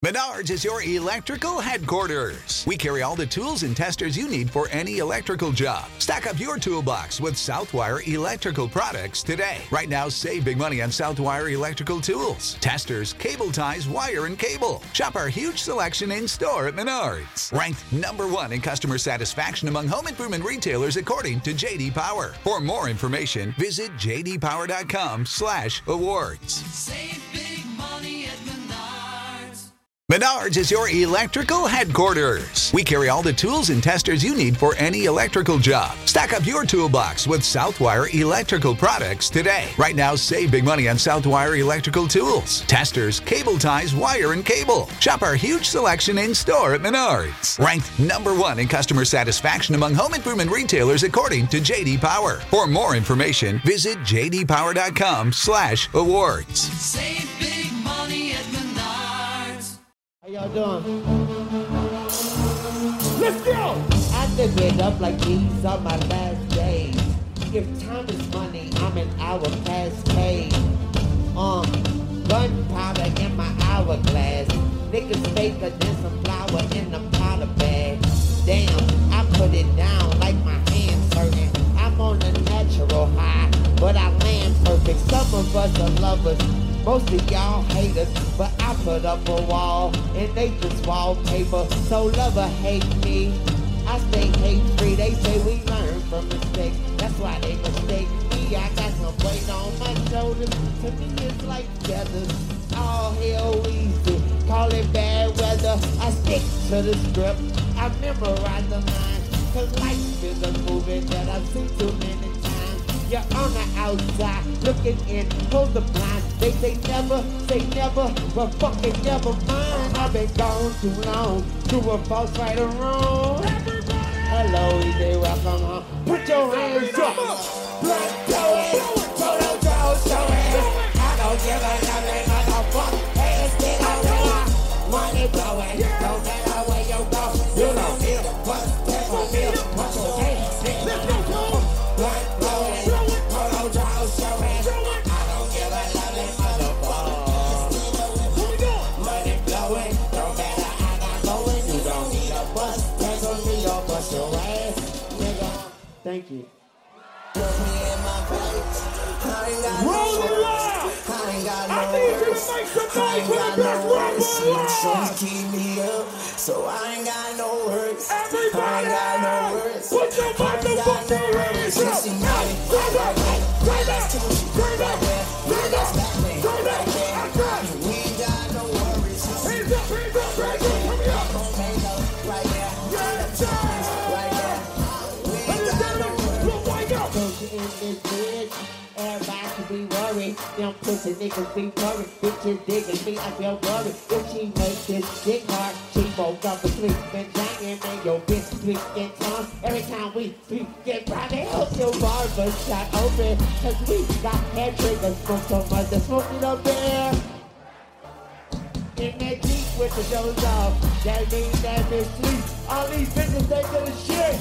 Menards is your electrical headquarters. We carry all the tools and testers you need for any electrical job. Stack up your toolbox with Southwire electrical products today. Right now, save big money on Southwire electrical tools, testers, cable ties, wire, and cable. Shop our huge selection in store at Menards. Ranked #1 in customer satisfaction among home improvement retailers according to J.D. Power. For more information, visit jdpower.com/awards. Save big money at Menards. Menards is your electrical headquarters. We carry all the tools and testers you need for any electrical job. Stack up your toolbox with Southwire electrical products today. Right now, save big money on Southwire electrical tools, testers, cable ties, wire, and cable. Shop our huge selection in store at Menards. Ranked #1 in customer satisfaction among home improvement retailers according to J.D. Power. For more information, visit jdpower.com/awards. Save big money at Menards. How y'all doing? Let's go! I live it up like these are my last days. If time is money, I'm an hour past paid. Gunpowder in my hourglass. Niggas faker than some flour in a powder bag. Damn, I put it down like my hands hurting. I'm on a natural high, but I land perfect. Some of us are lovers. Most of y'all hate us, but I put up a wall, and they just wallpaper. So love or hate me, I stay hate-free. They say we learn from mistakes, that's why they mistake me. I got some weight on my shoulders, to me it's like feathers. All hell easy, call it bad weather. I stick to the script, I memorize the lines, cause life is a movie that I've seen too many times. You're on the outside, looking in, pull the blind. They say never, but fucking never mind. I've been gone too long, to a false right or wrong. Hello, easy, welcome home. Put your hands up. Blood going, photo showing. I don't give a nothing, motherfucker. Hands still on the money blowing. No matter where you go, you don't feel what's there for me. What's your hands still? Let's go, blood blowing, photo showing. I don't give a nothing, motherfucker. Money blowing, no matter how I'm going, you don't need a bus. Hands on me or bust your ass, nigga. Thank you. Roll it loud! I need you to make some noise for the best rapper alive! Keep me up, so I ain't got no words. Everybody, I ain't got no words. put your motherfucking hands up! Turn up! Turn up! Turn up! Turn up! Turn up! Outside! We ain't got no worries. Hands up! Hands up! Hands up! Coming up! Right there. Yes, sir! Right there. We ain't Let's got no worries. look, wake up! Cause in this bitch, everybody should be worried. Them pussy niggas be worried. Bitches digging me, I feel worried. If she make this dick hard, she woke up asleep. Been banging in your bitch tweaking tongue. Every time we get round, they hope your barber shot open. Cause we got hair triggers from so much that smoke it up there. In that Jeep with the doors off, that means that bitch sleep. All these bitches, they do the shit.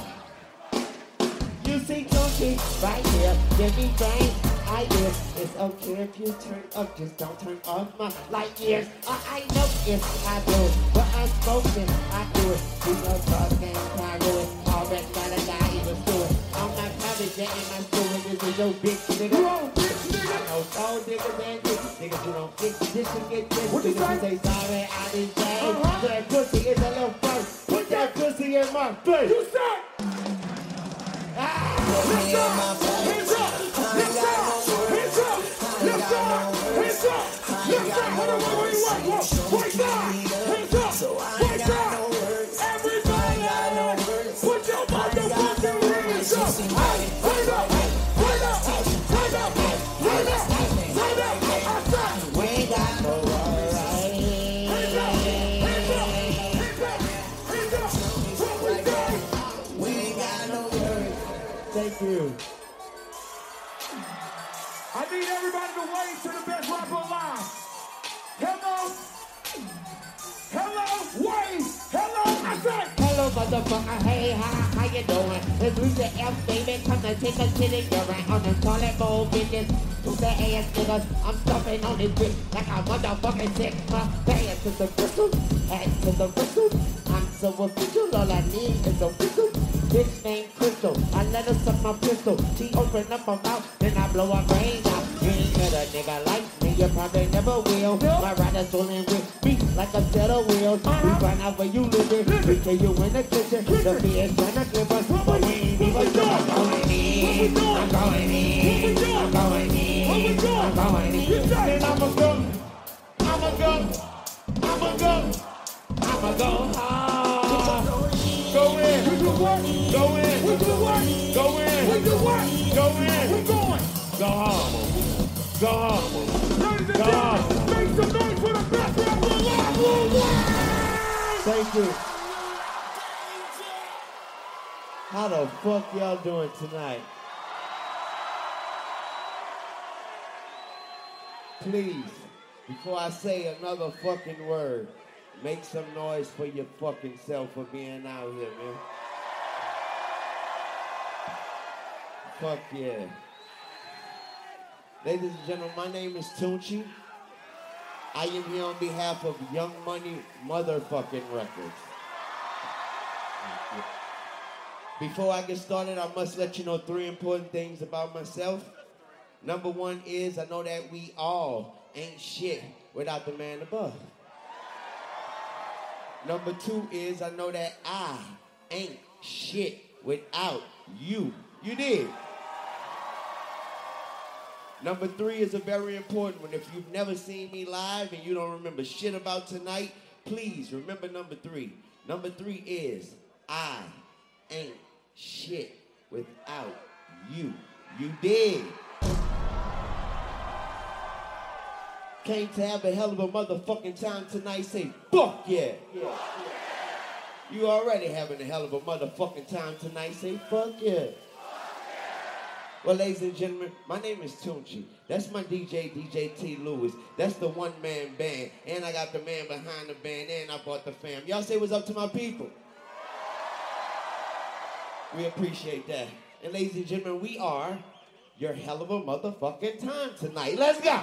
You see Tunchi right here, give me brain ideas. It's okay if you turn up, just don't turn off my light years. I know if I do it, but I'm smoking, I do it. We go talk and I do it. All that gotta die, even do it. I'm not private jet and I'm doing this is your bitch nigga. Whoa, bitch nigga. I know all niggas and niggas who don't get this and get this. What you Niggas who say? say sorry, I didn't say. So that pussy is a little first. Put that pussy in my face. You start! Ah! Hands up! Hands up! Hands up! Hands up! Hands up! Hands up! Hands up! Hold on, wait, wait up! Hands up! Wake up! Everybody! Put your motherfucking hands up! Hey, hold up! Hold up! Hold up! Hold up! Hold up! Outside! We got no worries. Hands up! Hands up! Hands up! Hands up! What we got? We ain't got no worries. Thank you. I need everybody to wave to the best rapper alive. Hello. Hello. Wave. Hello. I said. Hello, motherfucker. Hey, how you doing? It's Lisa F. Baby, come to take a shit in your right on the toilet bowl business. Who's that ass niggas? I'm stuffing on this bitch like a motherfucking sick. Pay to the crystal, hat to the whistle. I'm so official, all I need is a whistle. Bitch named Crystal, I let her suck my pistol. She open up her mouth, then I blow her brains out. You ain't met a nigga like me, you probably never will. My rider's rolling with me like a set of wheels. We find out where you live, we kill you in the kitchen. The fear is trying to give us, but we ain't even done. I'm going in, I'm going in, I'm going in, I'm going in. Then I'ma go, I'ma go, I'ma go, I'ma go hard. Go in, we do what? Go in, we do what? Go in, we do what? Go in, we going. Go home, go home. Ladies and gentlemen, make some noise for the best rapper alive worldwide. Thank you. How the fuck y'all doing tonight? Please, before I say another fucking word, make some noise for your fucking self for being out here, man. Fuck yeah. Ladies and gentlemen, my name is Tunchi. I am here on behalf of Young Money Motherfucking Records. Before I get started, I must let you know 3 important things about myself. Number 1 is I know that we all ain't shit without the man above. Number 2 is I know that I ain't shit without you. You did. Number 3 is a very important one. If you've never seen me live and you don't remember shit about tonight, please remember number 3. Number 3 is I ain't shit without you. You did. Came to have a hell of a motherfucking time tonight. Say, fuck yeah. You already having a hell of a motherfucking time tonight. Say, fuck yeah. Well, ladies and gentlemen, my name is Tunchi. That's my DJ, DJ T. Lewis. That's the one-man band. And I got the man behind the band, and I brought the fam. Y'all say what's up to my people. We appreciate that. And ladies and gentlemen, we are your hell of a motherfucking time tonight. Let's go.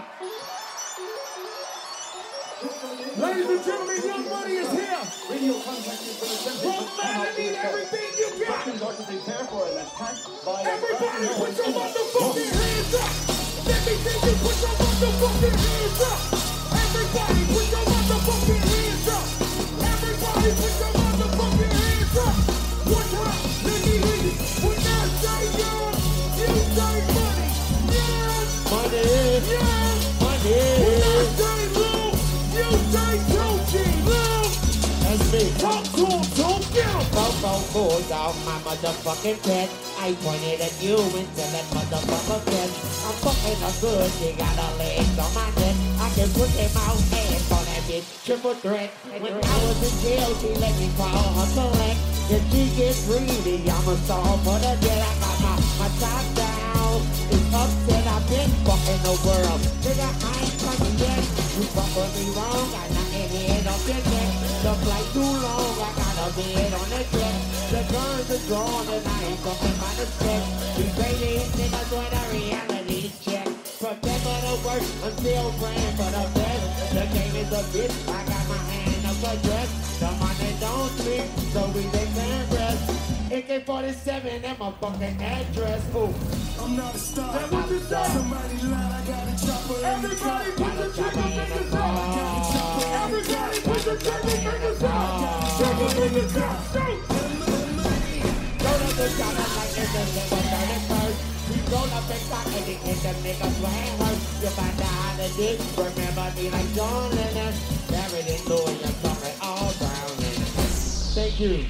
Ladies and gentlemen, Young Money is here. Radio contacted for the From man, I need everything you got. Got to prepare for an attack by Everybody put your motherfucking hands up. Let me see you put your motherfucking hands up. Everybody put your motherfucking hands up. Everybody put your motherfucking hands up. One time, let me hear you. When I say young, you say money. Yeah. Money. Yeah. Money. When I say low, you say Tunchi. Low. That's me. Talk to him, don't get him. Go, goes off my motherfucking head. I pointed at you until that motherfucker dead. I'm fucking her good, she got her legs on my neck. I can put them out hands on that bitch, triple threat. When I was in jail, she let me call her collect. If she gets greedy, I'ma stall for the dead. I got my top down. It's upset, I've been fucking the world. Nigga, I ain't coming yet. You fuck with me wrong, got nothing head off your neck. The flight too long, I got a bed on the jet. The guns are drawn and I ain't fucking by the step. These crazy niggas want a reality check. Prepare for the worst, I'm still praying for the best. The game is a bitch, I got my hand up a dress. The money don't sleep, so we can rest. AK-47 and my fucking address. Ooh. I'm not a star. Now what you say? Somebody line, I got a chopper. Everybody put the triple fingers up. Everybody put the triple fingers up. Triple fingers up. Go to the shop like it's the nigga 31st. We roll up and talk and it the niggas playing hurt. If I die the dick, remember me like John Lennon. Buried in Louis and talking all brown in it. Thank you.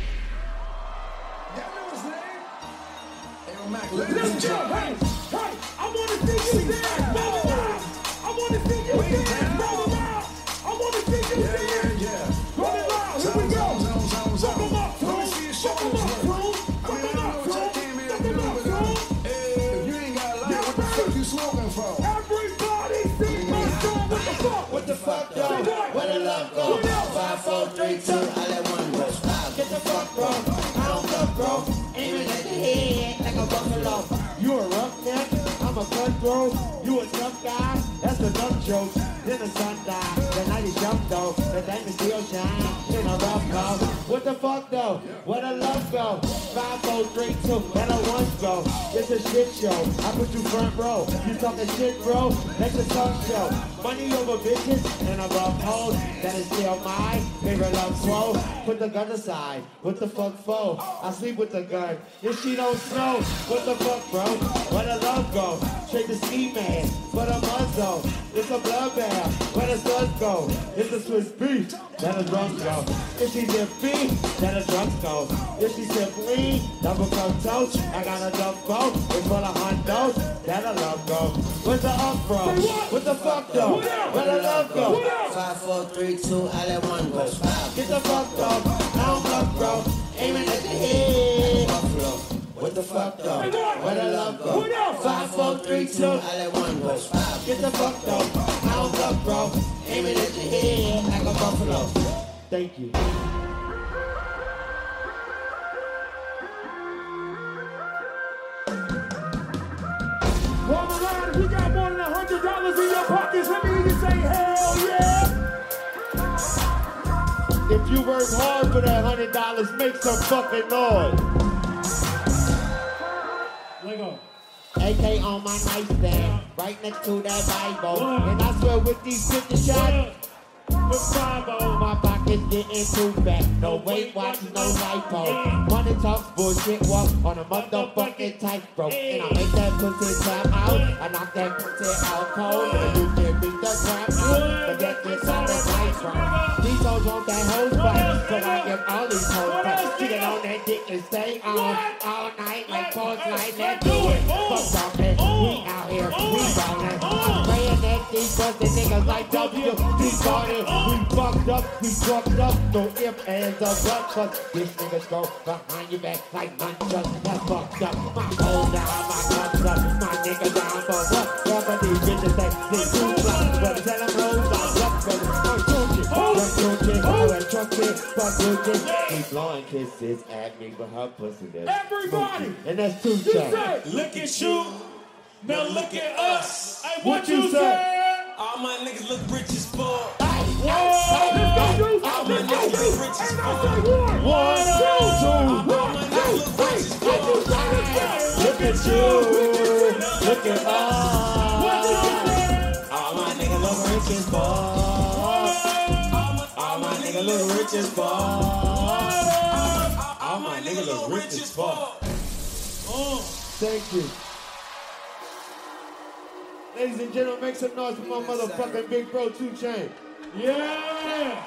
Let's go. Hey, I want to see you dance. Roll it out. I want to see you dance. Roll it out. I want to see you dance. Roll it out. Here we go. Fuck 'em up, crew. Fuck 'em up, crew. Fuck 'em up, crew. Fuck 'em up, crew. If you ain't got a light, what the fuck you smoking for? Everybody sing my song. What the fuck, though? Where the love go? 5, 4, 3, 2, I let one go. Stop. Get the fuck, bro. I don't fuck, bro. Aiming at the head like a buffalo. You a roughneck, I'm a cutthroat. You a tough guy, that's a dumb joke. Then the sun died, the night is young though. The name sunshine in a rough go. What the fuck though? Where the love go? 5, 4, 3, 2, and a 1 go. It's a shit show. I put you front row. You talking shit, bro? Let the sun show. Money over bitches and a rough hole. That is still my favorite love swole. Put the gun aside. What the fuck for? I sleep with the gun. If she don't snow, what the fuck, bro? Where the love go? Straight to ski man. For the muzzle. It's a bloodbath. Where the sun go? It's a Swiss beef. That a drums go. If she dip beef, that a drums go. If she sip lean, double cup toast. I got a dump boat. It's full of hundos. That a love go. Where's the up from? What the fuck though? Where the love go? 5, 4, 3, 2, I let 1 go. 5. Get the fuck though. I don't bluff, bro. Aiming at the head. Buffalo. What the fuck though? Where the love go? 5, 4, 3, 2. I let 1 go. 5. Get the fuck though. I don't bluff, bro. Aiming at the head like a buffalo. Thank you. Roll around if you got more than $100 in your pockets. Let me hear you say hell yeah. If you work hard for that $100, make some fucking noise. Let go. AK on my nightstand, right next to that Bible. And I swear with these 50 shots, my pocket's getting too fat. No Weight Watch, no lipo. Money talks, bullshit walk on a motherfucking tightrope. And I make that pussy tap out. I knock that pussy out cold. And you can beat the crap out. But that gets on the tightrope. These hoes want that hose fight. So I give all these hoes fight. She get on that dick and stay on all night like Pulse Light. Let's do it. Fuck talking. We out here. We ballin'. I'm praying that these busted niggas like WD party. We fucked up, we fucked up, no ifs, ands, or buts, cause these niggas go behind your back like nunchucks. That's fucked up. My hoe down, my guns up, my nigga down for what? Whatever these bitches say, they too blind, but tell them rolls, I'm up for them. He's blowing kisses at me, but her pussy is Everybody! spooky. And that's two You shots. say, Look at you, now look at us. hey, What you say? All my niggas look rich as fuck. Whoa! Let's go, Juice. All my niggas look rich as fuck. One, One, two, All my niggas look rich as fuck. look at you, look at us. All my niggas look rich as fuck. All my niggas look rich as fuck. All my niggas look rich as fuck. Thank you. Ladies and gentlemen, make some noise for my motherfucking big bro 2 Chainz. Yeah!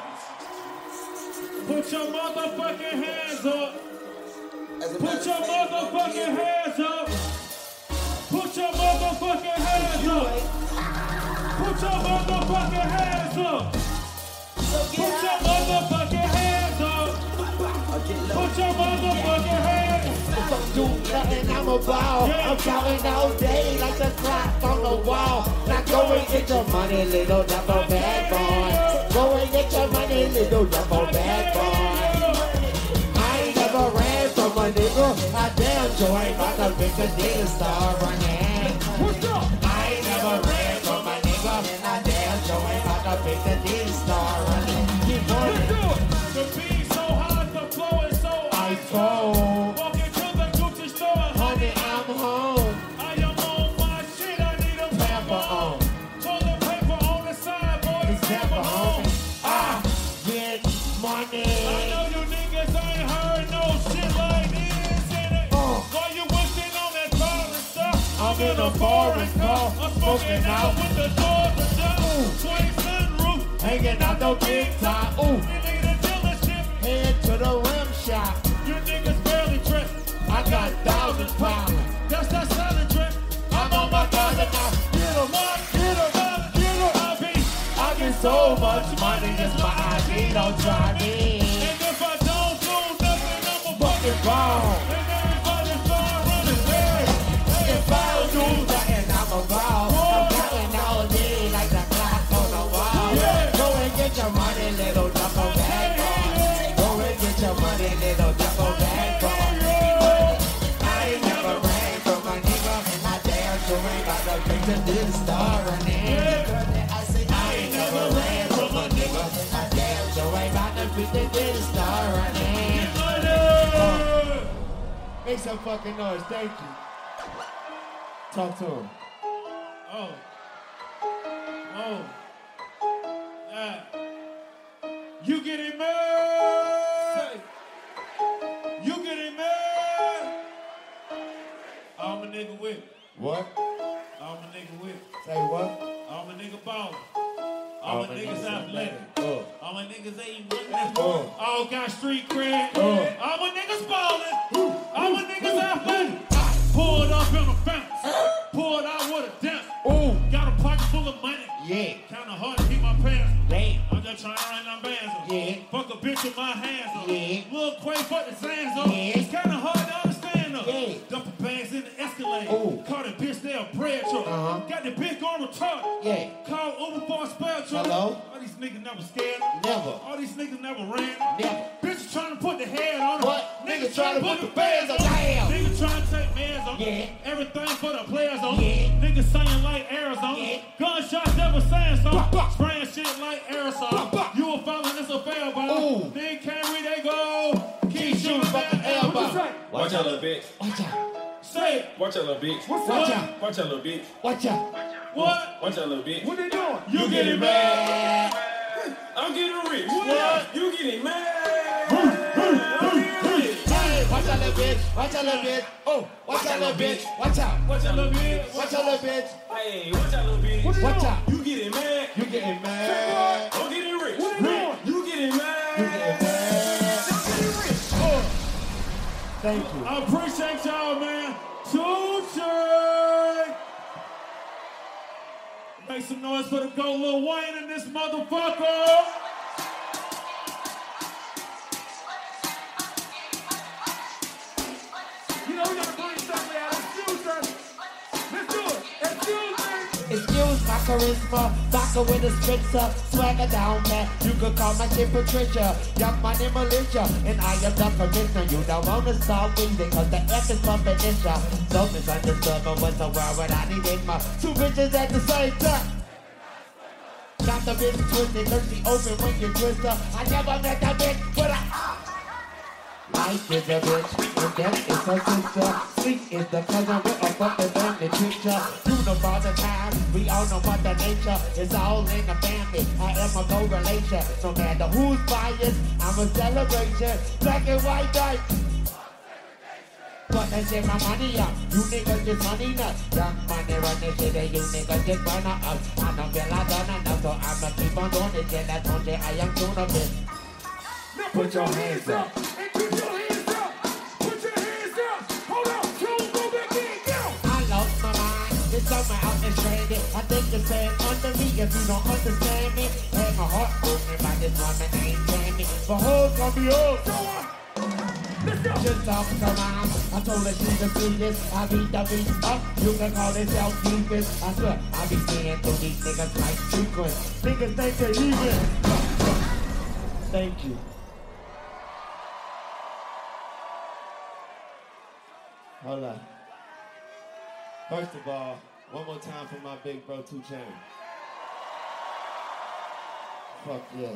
Put your motherfucking hands up! Put your motherfucking hands up! Put your motherfucking hands up! Put your motherfucking hands up! Put your motherfucking hands up! Put your motherfucking hands! Do nothing, I'm a ball. I'm counting all day like the clock on the wall. Now go and get your money, little double bad boy. Go and get your money, little double bad boy. I ain't never ran from a nigga. I damn sure ain't about to make a nigga start running. What's up? I ain't never ran from a nigga. And I damn sure ain't about to make a nigga start running. Keep Let's running. do it! The beat's so hot, the flow is so Ice cold. Walking to the Gucci store, Honey, I'm home. I am on my shit, I need a Pepper pepper on. on. Toilet paper on the side, boy, It's it's pepper pepper home. home. I get money. I know you niggas ain't heard no shit like this in it. While you whistling on that foreign stuff, I'm in a foreign car, I'm smoking smoking out out. with the doors shut. Swing sunroof, Hanging out the big top. Ooh, you need a dealership. head to the rim shop. You niggas barely dressed. I got 1,000 pounds. That's that silent trip. I'm on my father now. Get 'em, get 'em, get 'em. I get so much money, it's my ID, don't try me. And if I don't do nothing, I'm a Fucking ball. And everybody start running red. If I don't do nothing, I'm a ball. I'm counting all day like the clock on the wall. Go and get your money, little duffel bag boy. Go and get your money, little duffel bag boy. I ain't never ran from a nigga, and I damn sure ain't got the big to this star running. I ain't never ran from a nigga, and I damn sure ain't got the We can get it started right now. Make some fucking noise. Thank you. Talk to him. Oh. You getting mad? You getting mad? I'm a nigga with it. What? I'm a nigga with it. Say what? I'm a nigga ballin'. All my niggas athletic. All my niggas ain't winning. All got street cred. All my niggas ballin'. All my niggas athletic. Pulled up in a fence. Pulled out with a dent. Got a pocket full of money. Yeah. Kinda hard to keep my pants on. Damn. I'm just trying to run them bands on. Yeah. Fuck a bitch with my hands on. Yeah. Lil Quay fuck the sands on. Yeah. It's kinda hard to understand though. Yeah. Dumping bags in the Escalade. Ooh. Caught a bitch there a bread truck. Got the bitch on retarded. Yeah. Called Uber for a spare truck. Hello? All these niggas never scared. Never. All these niggas never ran. Never. Bitches trying to put the head on them. What? Niggas trying to put the bands on. Damn. Niggas trying to take mans on. Yeah. Everything for the players on. Yeah. Niggas singing like Arizona. Yeah. Gunshots never saying so. Bah, bah. Spraying shit like aerosol. Bah, bah. You a felon, it's a fair ball. Ooh. Then Camry, they go. Keep shooting fucking that air air ball. ball. Watch out, little bitch. Watch out. Say it. Watch out, little bitch. Watch out. Watch out, little bitch. Watch out. What? Watch out, little bitch. What they doing? You getting mad? I'm getting rich. What? You getting mad? I'm getting rich. Hey, watch out, little bitch. Watch out, little bitch. Oh, watch out, little bitch. Watch out. Watch out, little bitch. Watch out, little bitch. Hey, watch out, little bitch. Watch out. You getting mad? You getting mad. I'm getting rich. What you doing? You getting mad? You getting mad. I'm getting rich. Thank you. I appreciate y'all, man. 2 Chainz. Make some noise for the GOAT Lil Wayne in this motherfucker. You know we gotta bring something out. Excuse us. Let's do it. Excuse me. Excuse my charisma, vodka with a spritzer, swagger down man. You could call my shit Patricia, young money militia, and I am the commissioner. You don't wanna start breathing, cause the F is bumping in ya. So misunderstood, but what's the world without needing my two bitches at the same time? Got the bitch twisted, cause she open when you twist her. I never met that bitch, but life is a bitch, and death is her sister. Sleep is the cousin with a fucking family picture. You know about the time, we all know about the nature. It's all in the family, I am a correlation. No matter who's biased, I'm a celebration. Black and white dice. But I say my money up, you niggas just money nuts. Young money run this shit and you niggas just run up. I don't feel I done enough, so I'ma keep on doing this shit. That's one day I am doing a bit. Now put your hands up and keep your hands up. Put your hands up. Hold up. Don't go back in. Go. I lost my mind, it's somewhere out there stranded. I think you're saying under me if you don't understand me. Had my heart broken by this woman ain't Tammy. But who's gonna be yours? Go on. Let's go. Just off the mind, I told her she's the sweetest. I beat the beat up, you can call it self-defense. I swear, I be seeing through these niggas like sequence. Niggas think they're even. Thank you. Hold on. First of all, one more time for my big bro 2 Chainz. Fuck yeah.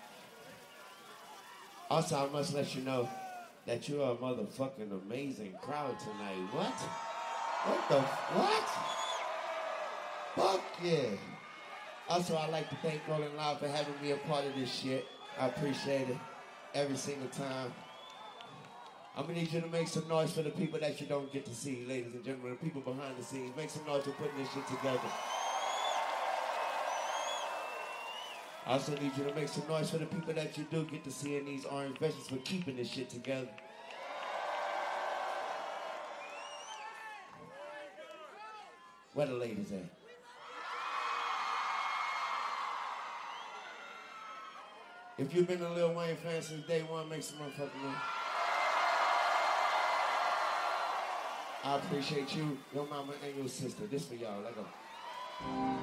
Also, I must let you know that you are a motherfucking amazing crowd tonight. What? What the what? Fuck yeah. Also, I'd like to thank Rolling Loud for having me a part of this shit. I appreciate it every single time. I'm gonna need you to make some noise for the people that you don't get to see, ladies and gentlemen, the people behind the scenes. Make some noise for putting this shit together. I also need you to make some noise for the people that you do get to see in these orange veggies for keeping this shit together. Where the ladies at? If you've been a Lil Wayne fan since day one, make some motherfucking noise. I appreciate you, your mama, and your sister. This for y'all. Let go.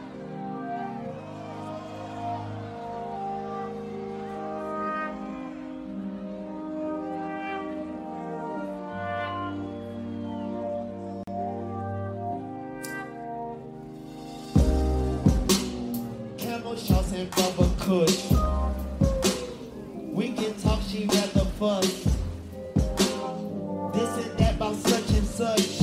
Camel shots and rubber kush. We get talk, she rather fuss. This and that about such and such.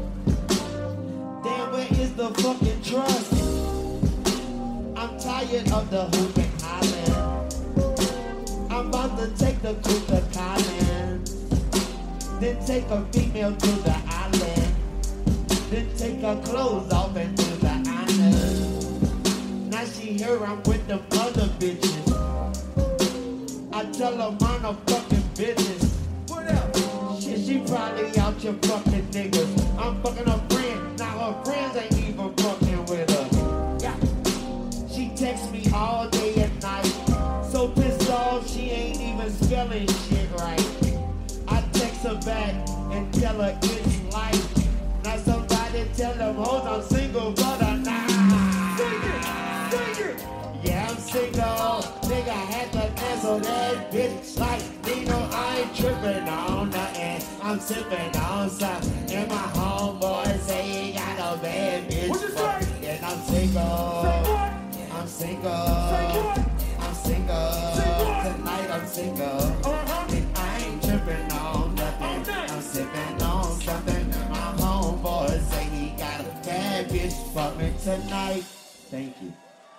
Damn, where is the fucking trust? I'm tired of the hoop and hollering. I'm about to take the coupe to Collins. Then take a female to the island. Then take her clothes off and do the honors. Now she here, I'm with them other bitches. I tell her mind her fucking business. What else? Shit, she probably out your fucking niggas. I'm fucking her friend, now her friends ain't even fucking with her. Yeah. She texts me all day and night. So pissed off, she ain't even spelling shit right. I text her back and tell her it's life. Now somebody tell them hoes I'm single, but I'm not. Sing it. Yeah, I'm single. Nigga had to cancel that bitch like Nino. I ain't tripping on nothing. I'm sipping on something. And my homeboy say he got a bad bitch. What you say? And I'm single. Say what? I'm single. Say what? I'm single. Say what? Tonight I'm single. Uh-huh. And I ain't tripping on nothing. I'm sipping on something. My homeboy say he got a bad bitch for me tonight. Thank you.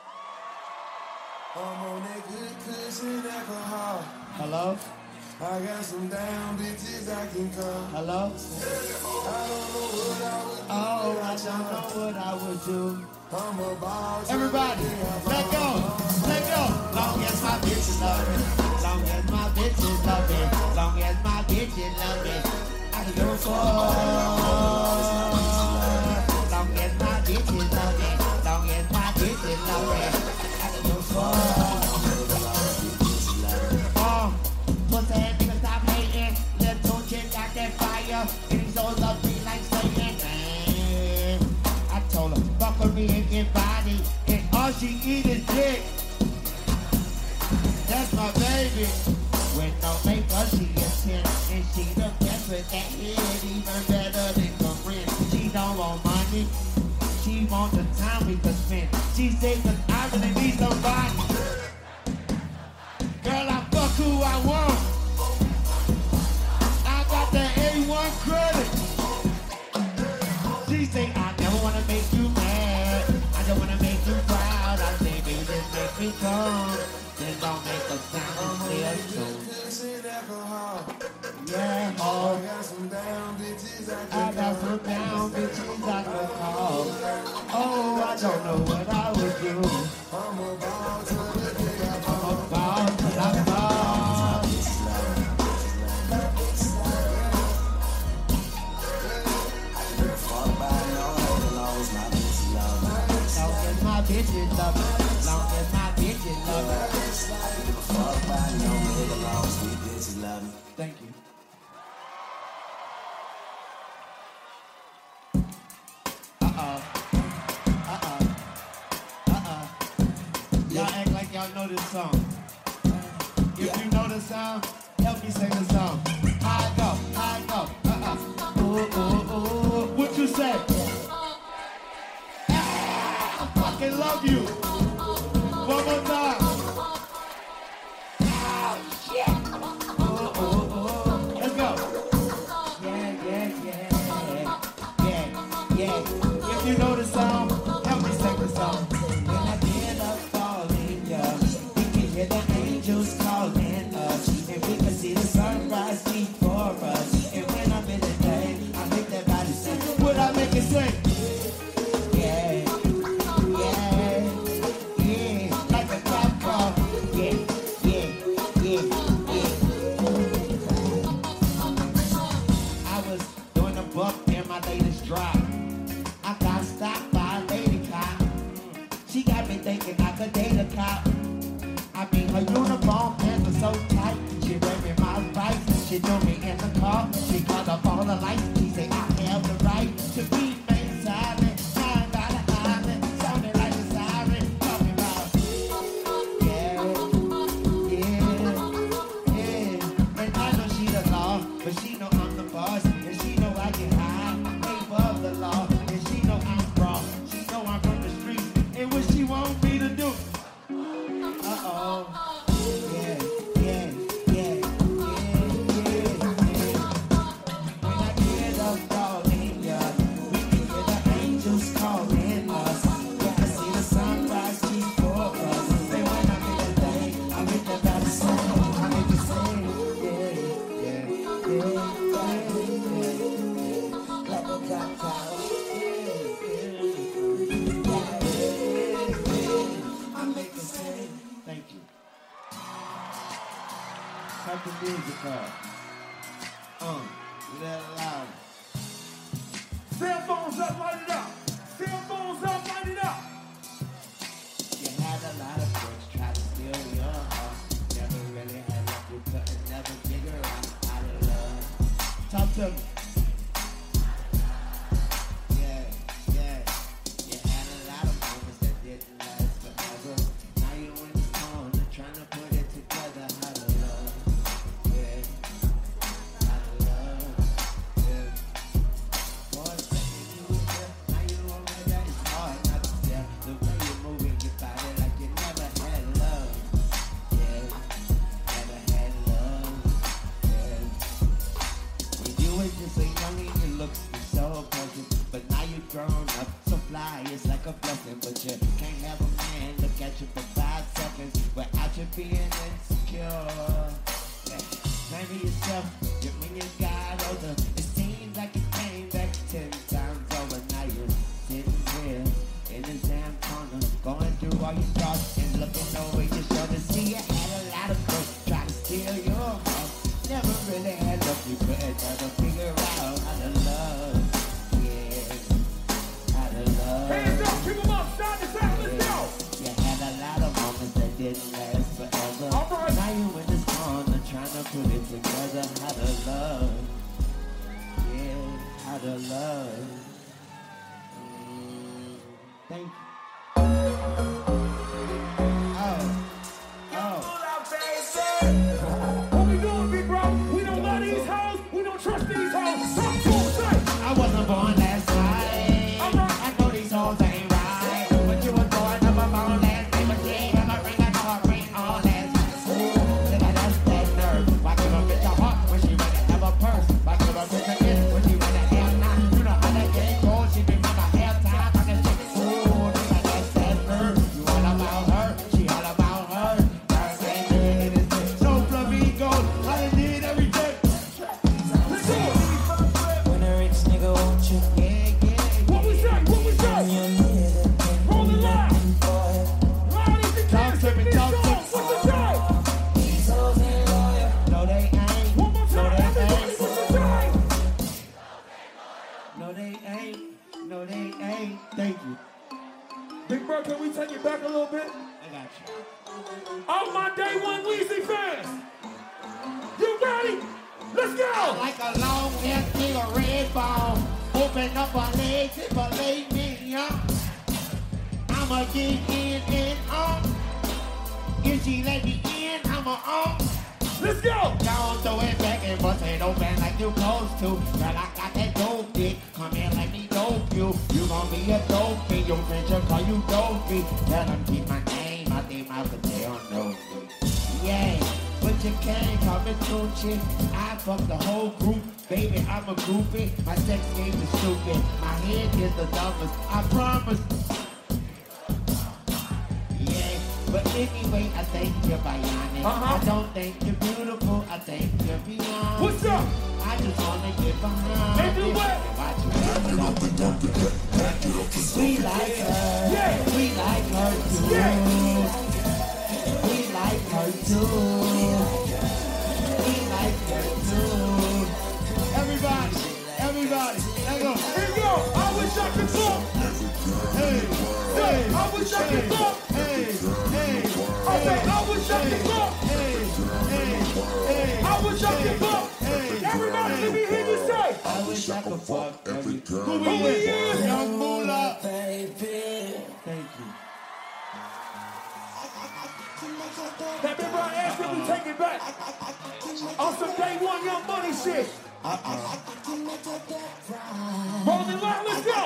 I'm on that good cushion alcohol. Hello? I got some down bitches I can call. Hello? I don't know what I would do. Oh, I don't know what I would do. I'm about to Everybody, let go. Let go. Long as my bitches love me. Long as my bitches love me. Long as my bitches love me. I can go for. Long as my bitches love me. Long as my bitches love me. I can go for. Pussy ass nigga stop hating. Little chick got that fire. And these souls up me like Satan. I told her, fuck with me and get body. And all she eat is dick. That's my baby. With no makeup, she is 10. And she the best with that head. Even better than Corinne. She don't want money. She want the time we can spend. She say, cause I really need somebody. Girl, I fuck who I want. I got the A1 credit. She say, I never wanna make you mad. I just wanna make you proud. I say, baby, just make me come. Then don't make a sound real soon. cushion alcohol. Yeah, I oh, got some down bitches I I got some down bitches I can call. Oh, I don't know what I would do. I'm about to the day I I'm about to the ball. Long as my bitches love me. Long as my bitches love me. Thank you. Y'all act like y'all know this song. If you know the song, help me sing the song. I go. Ooh, ooh, ooh. What you say? I fucking love you. One more time. Oh, shit. Ooh, ooh, ooh. Let's go. Yeah. If you know the song, help me sing the song. When I get up falling, yeah, we can hear the angels calling us, and we can see the sunrise before us. And when I'm in the day, I make that body sing. What I make it sing? Yeah, like a cop car. Yeah. I was doing a buck in my latest drop. I got stopped by a lady cop. She got me thinking I could date a cop. I mean, her uniform pants are so tight. She wearing my rights. She knew me in the car. She called up all the lights. She said I have the right to remain silent. Crying by the island, sounding like a siren. Talking about, yeah. And I know she the law, but she know I'm the boss. And she know I get high, above the law. And she know I'm raw. She know I'm from the streets. And what she want me to do? Uh-oh. Yeah. Cut the music off. Let it loud. Cell phones up, light it up. Cell phones up, light it up. You had a lot of folks try to steal your heart. Never really had luck, you couldn't never figure out how to love. Talk to me. Yeah. You had a lot of moments that didn't last forever. Now you in the corner trying to put it together. How to love. Yeah. How to love. Yeah. For a second you was there, now you over there. It's hard not to tell the way you're moving your body like you never had love. Yeah. Never had love. Yeah. When you was just a youngin', you looked so perfect. But now you've grown up, so fly, it's like a blessing. But you can't have a man look at you for 5 seconds without you being insecure. Yeah. Maybe yourself, when you got older, it seems like you came back 10 times over. Now you're sitting here in the damn corner, going through all your thoughts and looking over your shoulder. See, you had a lot of folks try to steal your heart. Never really had love, you couldn't never figure out how to love. Yeah, how to love. Hands up, kick 'em up, side to side, let's go. You had a lot of moments that didn't last forever. All right. Now you in this corner trying to put it together. How to love. Yeah, how to love. Thank you. What we doing, big bro? We don't love these hoes. We don't trust these hoes. Talk to 'em, say. I wasn't born last night. I know these hoes ain't right. But you was born up on last night. But you ain't have a ring, I know a ring on last night. Ooh, that's that nerve. Why give a bitch a heart when she rather have a purse? Why give a bitch a kiss when she rather have none? You know how that game goes. She be my halftime. I can shit. Ooh, that's that nerve. You all about her. She all about her. Her same thing is this. So flamingo. I done did everything. Let's go. When a rich nigga want you, What we say? What we say? you need it. Hold it loud. Boy, Loud as you can. Talk to me, This talk to song, me. what's the time? these hoes ain't loyal. No, they ain't. One more No, time, they everybody, ain't. what's the time? No, they ain't. No, they ain't. Thank you. Big bro, can we take it back a little bit? I got you. All my day one Weezy fans. You ready? Let's go. Like a long hair cigarette ball. Open up her legs and believe me, I'ma get in and on. If she let me in, I'ma on. Let's go. Don't throw it back and bust it open like you supposed to. Girl, I got that dope dick. Come here, let me dope you. You gon' be a dopey. Your friends will call you dopey. Tell them keep my name out their mouth, but they don't know me. Yeah, but you can't call me Tucci. I fuck the whole group. Baby, I'm a groupie. My sex game is stupid. My head is the dumbest. I promise. Yeah, but anyway, I think you're bionic. I don't think you're beautiful. I think you're beyond. What's up? I just wanna get behind. Hey, do you. what? Watch you back it up and dump it. We like her. Yeah. We like her too. Yeah. We like her too. We like her too. Everybody, let go. Here you go. I wish I could talk. Hey, Say, I wish I could talk. hey, I say, I wish I could talk. I wish I could talk. Everybody, let me hear you say. I wish I could fuck every girl. Who we is? Young Moolah. Baby, Thank you. Now, remember I asked if we take it back. On some day one Young Money shit. Rolling loud, let's go.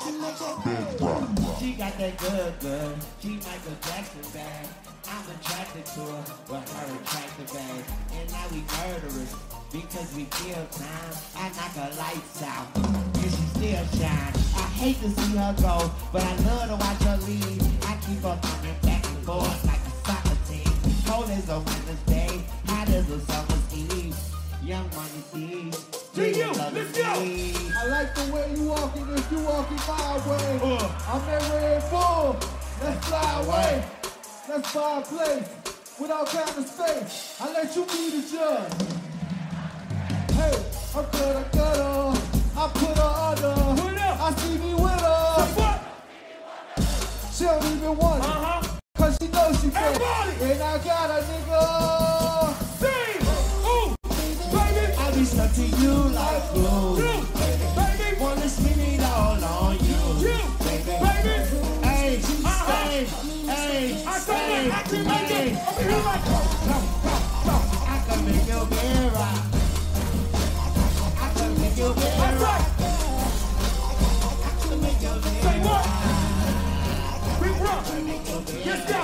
She got that good. She Michael Jackson bad. I'm attracted to her with her attractive bag. And now we murderers because we kill time. I knock her lights out and she still shine. I hate to see her go, but I love to watch her leave. I keep her coming back and forth like a soccer team. Cold as a winter's day, hot as a summer's eve. Young Money thieves. G.U., let's go. I like the way you walking if you walking my way. I'm in Red Bull. Let's fly away. Let's fly a place. without counting space. I let you be the judge. Hey, I'm good, I put her under. Put it up. I see me with her. What? She don't even want it. Cause she knows she can. And I got a nigga. Sing! Ooh! Baby! I be stuck to you like glue. You! Baby! Wanna spin it all on you. You! Baby! Hey! Hey! Hey! I saw that acting like that. Over here like I can make your hair rock. I can make your hair That's rock. right! I can make your hair Say what? rock. Big rock! Let's go!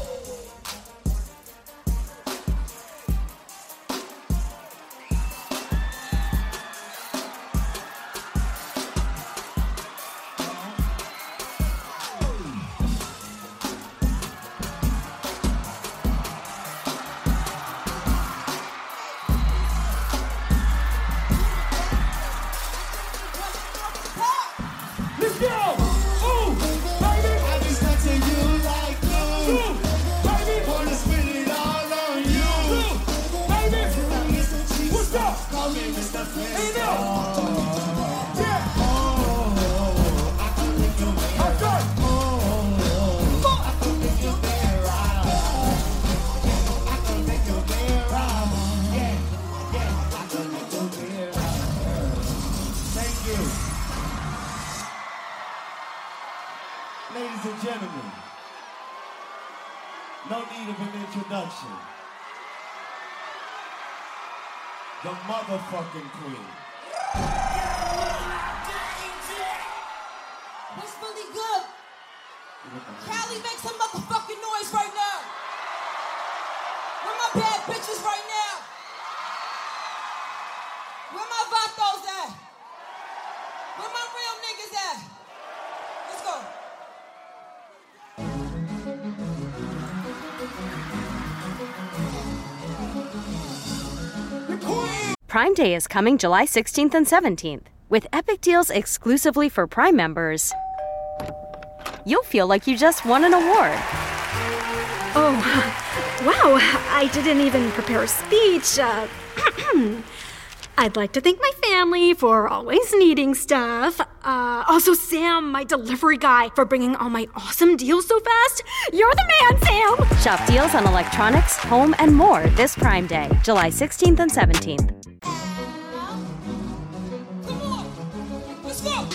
Let's go! Ooh! Baby! I be stuck to you like glue. Ooh! Baby! Wanna spin it all on you. Ooh! Baby! What's up? Call me Mr. Hey, Frisco. now! Yeah! I can make your hair That's right! I can make your hair rock. I can make your hair rock. Yeah, I can make your hair rock. Thank you. Ladies and gentlemen, no need of an introduction. The motherfucking queen. What's really good? Cali, make some motherfucking noise right now. Where my bad bitches right now? Where my vatos at? Where my real niggas at? Let's go. Prime Day is coming July 16th and 17th. With epic deals exclusively for Prime members, you'll feel like you just won an award. Oh, wow, I didn't even prepare a speech. I'd like to thank my family for always needing stuff. Also Sam, my delivery guy, for bringing all my awesome deals so fast. You're the man, Sam! Shop deals on electronics, home, and more this Prime Day, July 16th and 17th. Come on. Let's go.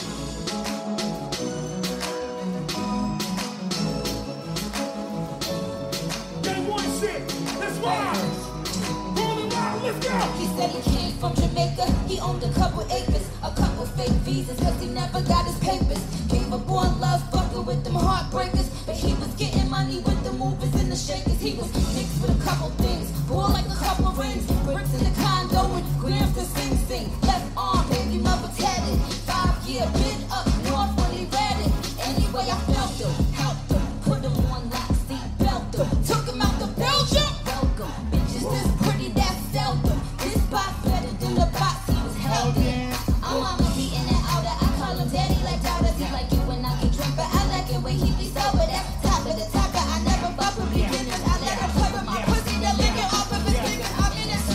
Day one shit. Let's ride. Rolling out. Let's go. He said he came from Jamaica. He owned a couple acres, a couple fake visas, cause he never got his papers. Came up on love, fucking with them heartbreakers. But he was getting money with the movers and the shakers. He was mixed with a couple things, more like a couple rings. Bricks in the condo and grams to sing sing. Left arm, baby mother tatted. 5-year bid up north when he read it. Anyway, I felt him, helped him, put him on lock, seat belt him. Took him out to Belgium. Welcome, bitches this pretty, that seldom. This box better than the box he was held in. I'm on my feet in and outer. I call him daddy like doubters. He like you when I get drunk, but I like it when he be sober. That's top of the top. I never fuck with beginners. I let him play with my pussy, the liquor off of his fingers. I'm in it.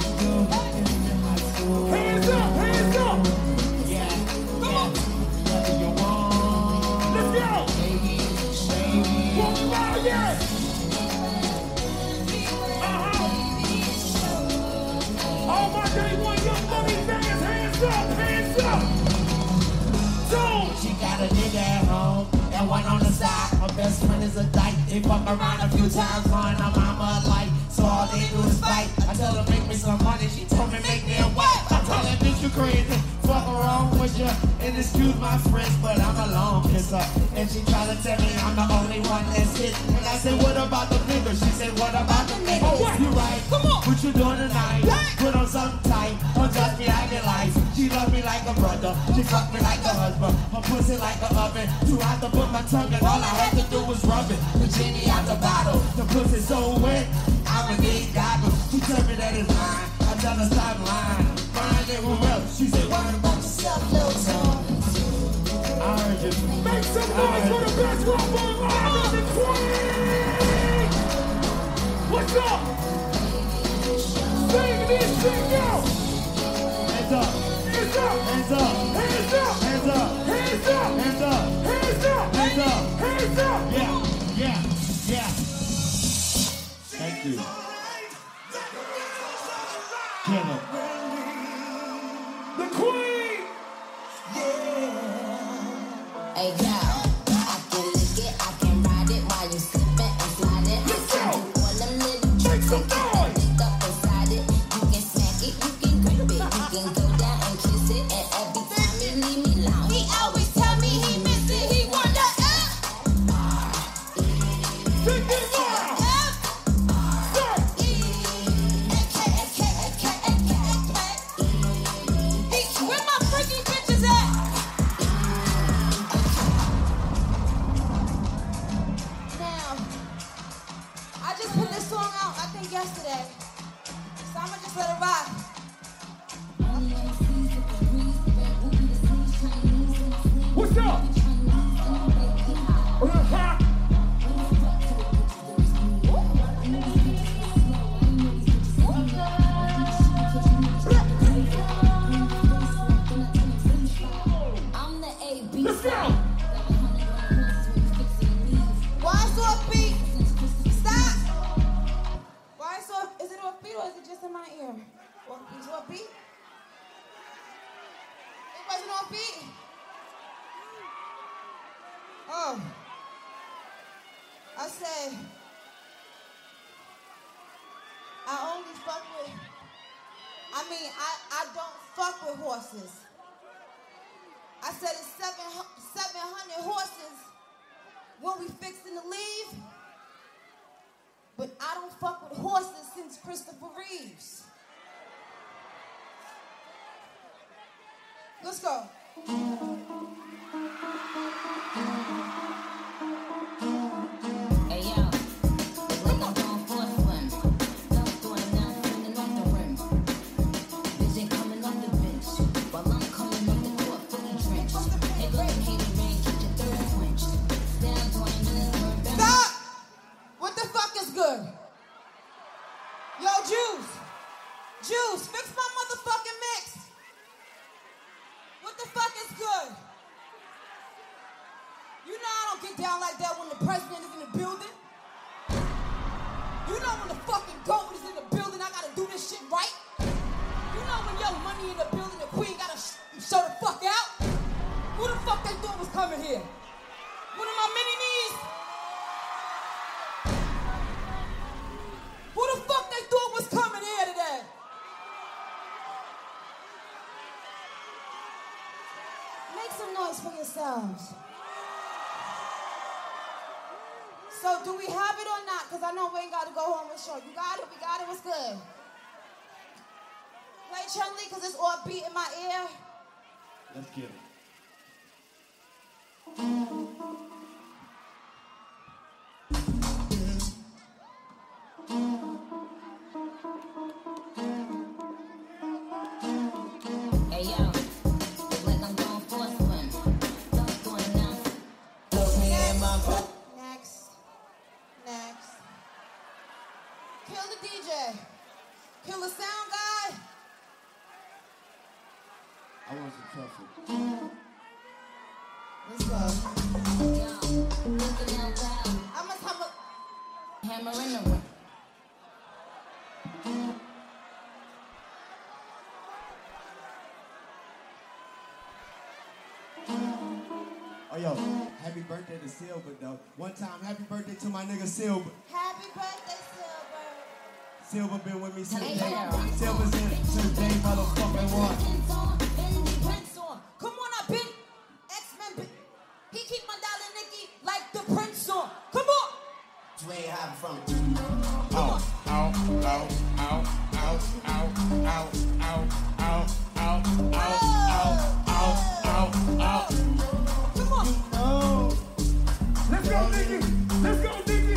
Hands up. Hands up. Come on. Let's go. Rolling out. Yeah. All my day one young money fans. Hands up. Hands up. Zone. She got a nigga at home and one on the side. Her best friend is a dyke. They fuck around a few times, calling her mama a light. So all they do is fight. I tell her make me some money. She told me make me a wife. I tell her bitch you crazy. Fuck wrong with you. And excuse my friends, but I'm a long pisser. And she try to tell me I'm the only one that's hit. And I said, what about the niggas? She said, what about the niggas? Oh, what? You right. Come on. What you doing tonight? Put on something tight. Don't judge me, I get life. She love me like a brother. She fuck me like a husband. Her pussy like an oven. Too hot to put my tongue in. All I had to do was rub it. The genie out the bottle. The pussy so wet. I'ma need goggles. She tell me that it's mine. I tell her stop lying. Find it, who else? She said, what about yourself, little Thomas? I heard you. Make some noise for the best rapper alive, the queen. What Hands up! Sing this shit, yo! Hands up! Hands up! Hands up! Hands up! Hands up! Hands up! Hands up! Hands up! Hands up! Hands up! Yeah! Thank you. Killer. The queen! Hey, girl, I can lick it, I can ride it while you slip it and slide it. I can do all them little tricks and get that dick up inside it. You can smack it, you can grip it, you can go down and kiss it. And every time he leave me alone, he always tell me he miss it. He want the where my freaky bitches at? Now, I just put this song out, I think yesterday. So I'ma just let it rock. What's up? I'm the AB. Let's go! Why it's off beat? Stop! Why it's off? Is it off beat or is it just in my ear? Is it off beat? It wasn't off beat? Oh. I said, I only fuck with, I don't fuck with horses. I said it's 700 horses when we fixing to leave, but I don't fuck with horses since Christopher Reeves. Let's go. Hey yo, like I'm going for a swim. Don't do it now, swinging off the rim. Bitch ain't coming off the bench, while I'm coming off the court fully drenched. Hey, go to Katie Rain, get your third quenched. Stand 20 minutes, stop! What the fuck is good? Yo, Juice, fix my motherfucking mix. What the fuck is good? You know I don't get down like that when the president is in the building. You know when the fucking goat is in the building, I gotta do this shit right. You know when Young Money in the building, the queen gotta show the fuck out. Who the fuck they thought was coming here? One of my mini-me's? Who the fuck they thought was coming here today? Make some noise for yourselves. So do we have it or not? Because I know we ain't got to go home with short. You got it? We got it? What's good? Play Chun-Li because it's all beat in my ear. Let's get it. Hey yo, look like I'm going for a swim. Don't do it now. Next. Kill the DJ. Kill the sound guy. I want some truffle. Let's go. Yo, looking out loud. I must have a hammer in the room. Oh, yo, happy birthday to Silver, though. One time, happy birthday to my nigga Silver. Happy birthday, Silver. Silver been with me since Hey, day. yo. Silver's in it since day motherfucking one. Prince on. Come on, I been X-Men. He keep my darling Nikki like the Prince on. Come on. Dre hop from Let's go, Nikki. Let's go, Nikki.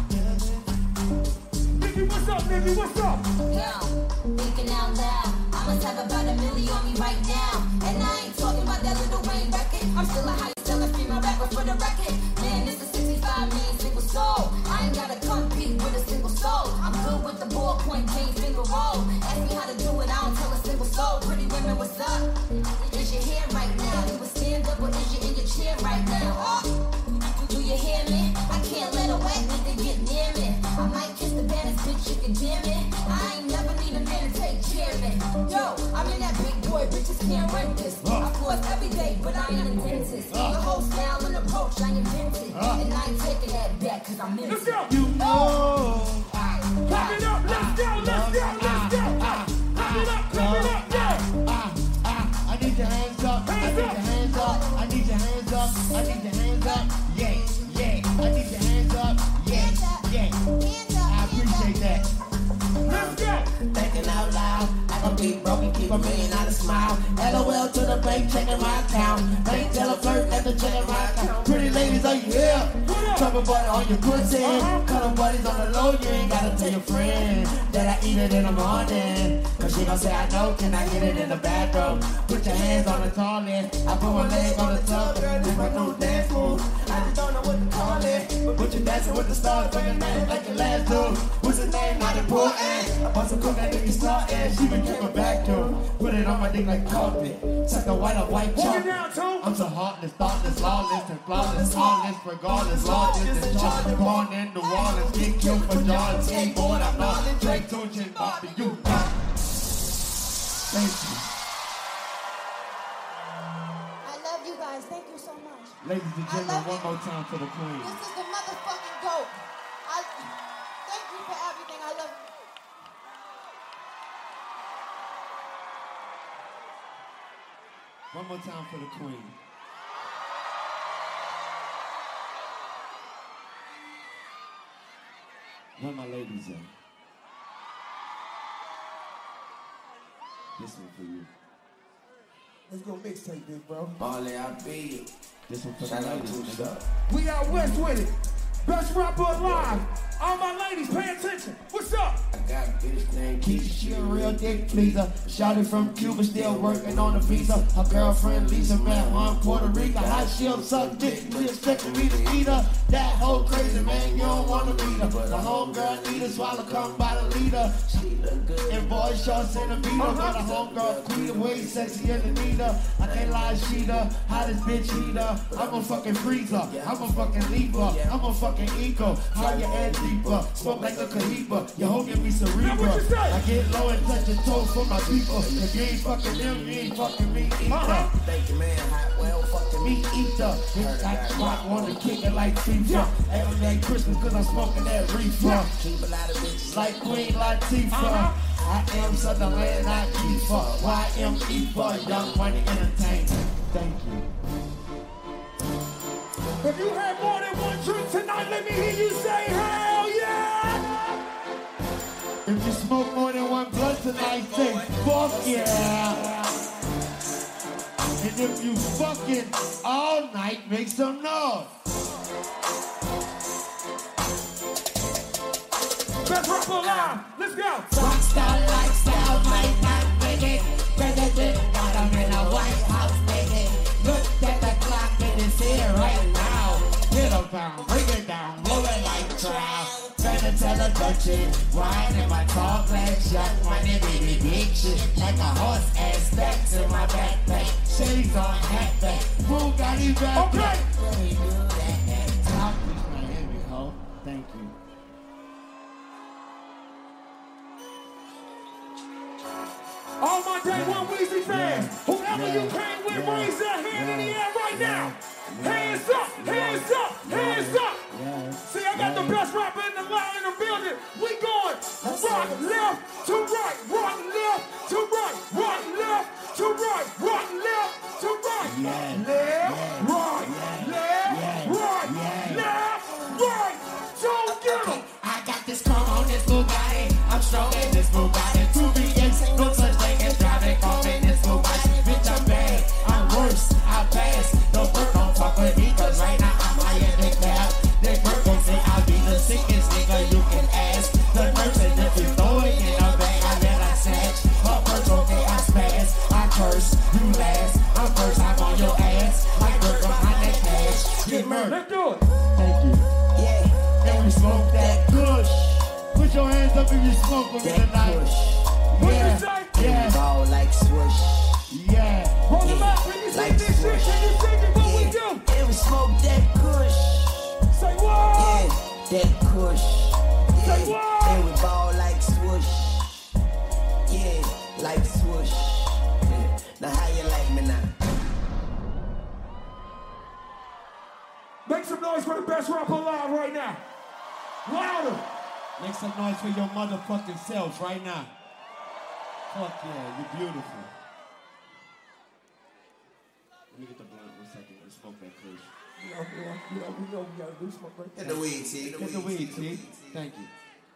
Nikki, what's up, Nikki? What's up? Yo, thinking out loud. I must have about $1 million on me right now. And I ain't talking about that Lil Wayne record. I'm still a high seller female rapper for the record. Man, this is 65 million single soul. I ain't gotta compete with a single soul. I'm chairman. Yo, I'm in that big boy, bitches can't rent this. I floss every day, but I ain't a dentist. The whole style and approach I invented. And I ain't taking that back, cause I'm in it. You know. Clap it up, let's go, let's go, let's go. Clap it up, yeah. I need your hands up, I need your hands up, I need your hands up, I need your hands up, yeah, yeah. I need your hands up, yeah, yeah. I appreciate that. Let's go. Thinking out loud, I gon' be broken, keep $1 million out of smile. LOL to the bank, checking my account. Bank tell a flirt after checking my account. Pretty ladies, are you here? Trouble butter on your pussy. Cut them buddies on the low, you ain't gotta tell your friend that I eat it in the morning. Cause she gon' say I know, can I get it in the bathroom? Put your hands on the toilet. I put my leg on the tub, girl, this my new dance move. I just don't know what to call it. But you dancing with the stars, for your name like your last dude. What's his name? Not important. I bought some coke that nigga start and she became a back door. Put it on my dick like carpet. Suck the white on white chocolate. I'm so heartless, thoughtless, lawless, and flawless, heartless, regardless, largest, and charged, born in New Orleans, get killed for Jordan, skateboard, I'm not Drake, Tunechi, Bobby, you. Thank you. I love you guys. Thank you so much. Ladies and gentlemen, one more time for the queen. This is the motherfucking GOAT. Thank you for everything. I love you. One more time for the queen. Where my ladies at? This one for you. Let's go mixtape this, bro. All I be. This one for Shout the out ladies. to stuff. We out west with it. Best rapper alive. All my ladies, pay attention. What's up? I got a bitch named Keisha. She a real dick pleaser. Shouted from Cuba, still working on a visa. Her girlfriend Lisa met her in Puerto Rico. How she'll suck dick, you expecting me to eat her? That whole crazy man, you don't wanna meet her. The homegirl need her, swallow come by the leader. She look good. And boy shorts in the beater. Got a homegirl queen, way sexy in the needle. I can't lie, she the hottest bitch eater. I'm a fucking freezer, I'm a fucking leaper, I'm a fucking eco. Higher and deeper, smoke like a Cohiba. Your hoe give me cerebral. I get low and touch your toes for my people. If you ain't fucking them, you ain't fucking me either. Thank you, man. Hot, well, fucking Me eater, bitch, I rock, wanna kick it like FIFA. Every day Christmas, cause I'm smoking that reefer. Keep a lot of bitches. Like Queen Latifah. I am Sutherland, not Keefer. YME, Young Money Entertainment. Thank you. If you had more than one drink tonight, let me hear you say hell yeah! If you smoke more than one blunt tonight, say fuck yeah. And if you fucking all night, make some noise. Best rapper alive. Let's go. Rockstar lifestyle might not make it. President got him in a White House, baby. Look at the clock and it's here right now. Hit a pound, bring it down, roll it like trout. Trying to tell a Dutchie, wine in my tall black shot, money baby big shit, like a horse ass stacks in my backpack. Shades on, hat back, Bugatti back. Okay. Let me do that. Top is my heavy hoe. Thank you. All my day one Weezy fans, whoever you came with, raise that hand in the air right now. Hands up, hands up, hands up. See, I got the best rapper in the line in the building. We going rock left to right, rock left to right, rock left to right, rock left to right. Left, right, left, right, left, right. Don't get 'em. I got this car on this Bugatti. I'm strong in this Bugatti. 2BX, no such thing as driving off in this Bugatti. Bitch, I'm bad, I'm worse, I pass. No bird don't fuck with me, cause right now I'm high in the cab. They bird gon' say I'll be the sickest nigga you can ask. The nurse and if you throw it in a bag, I let I snatch. Her purse, okay, I spaz. I curse, you last. I'm first, I'm on your ass. Like bird behind that cash. Get murdered. Let's do it. Thank you. And we smoke that kush. Put your hands up if you smoke with me tonight. Yeah, Ball like swoosh. yeah. Hold them up. When you sing this shit, can you sing it what we do? And we smoke that kush. Say what? Yeah, that kush. Say Yeah, what? and we ball like swoosh. Yeah, like swoosh. Yeah. Now how you like me now? Make some noise for the best rapper alive right now. Louder. Make some noise for your motherfucking selves right now. Fuck yeah, you're beautiful. Let me get the blunt 1 second and smoke that kush. We know we gotta do smoke right Get the weed, T. Get the weed, T. Thank you.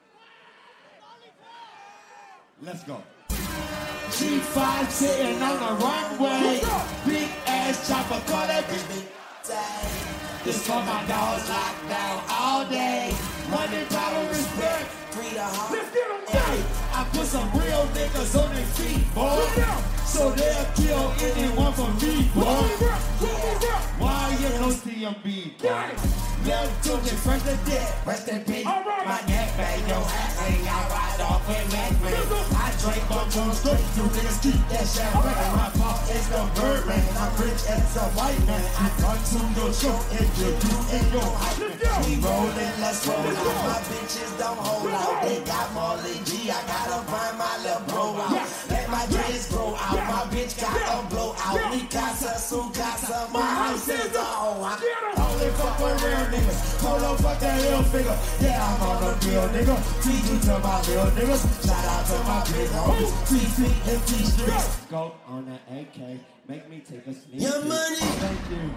Let's go. G5 sitting on the runway. Big ass chopper, call that bitch. This for my dogs locked down all day. Money, power, respect. Free the heart. Let's get 'em Hey, I put some real niggas on their feet, boy. So they'll kill anyone for me, boy. Why you no CMB, boy? Left to me first the dead, rest in peace. My neck bang, your ass hang out right off in that man. I drink on straight, you niggas keep that champagne. My pop is the Birdman, I'm rich as a white man. I come to your show and you and your hype. We rollin', let's roll out. My bitches don't hold out, they got Marley G. I gotta find my little bro out. Let my dreads grow out, my bitch got a blow out. We casa, su casa, my house is a hoe. I only fuck with real niggas. Hold on, fuck that real figure. Yeah, I'm on the real nigga. Teach you to my real niggas. Shout out to my big homies. TT and T Streets. Go on that AK. Make me take a sneak. Your money. Thank you.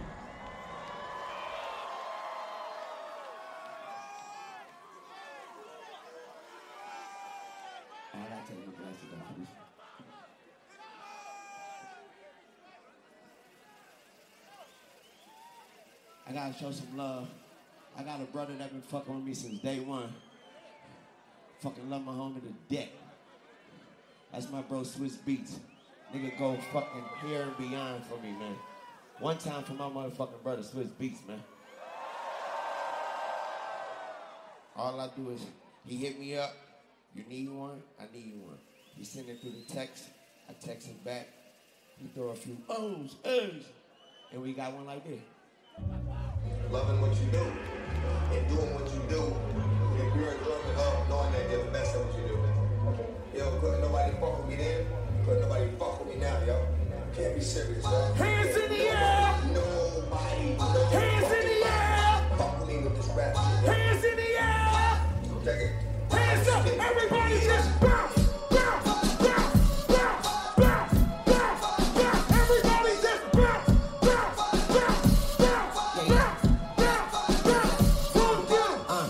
I gotta show some love. I got a brother that been fucking with me since day one. Fucking love my homie to death. That's my bro Swiss Beats. Nigga go fucking here and beyond for me, man. One time for my motherfucking brother Swiss Beats, man. All I do is, he hit me up, you need one, I need one. He send it through the text, I text him back, he throw a few O's, and we got one like this. Loving what you do and doing what you do, and you're enjoying it all, knowing that you're the best at what you do. Yo, couldn't nobody fuck with me then, couldn't nobody fuck with me now, yo. Can't be serious, yo. Hands in the air! Nobody, Hands in the air! fuck with me with this rap shit, yo. Hands in the air! Check it. Hands up! Everybody just bounce! Bounce! Bounce! Bounce! Bounce! Bounce! Bounce! Everybody just bounce! Bounce! Bounce! Bounce! Bounce! Bounce! Bounce! Boom, boom!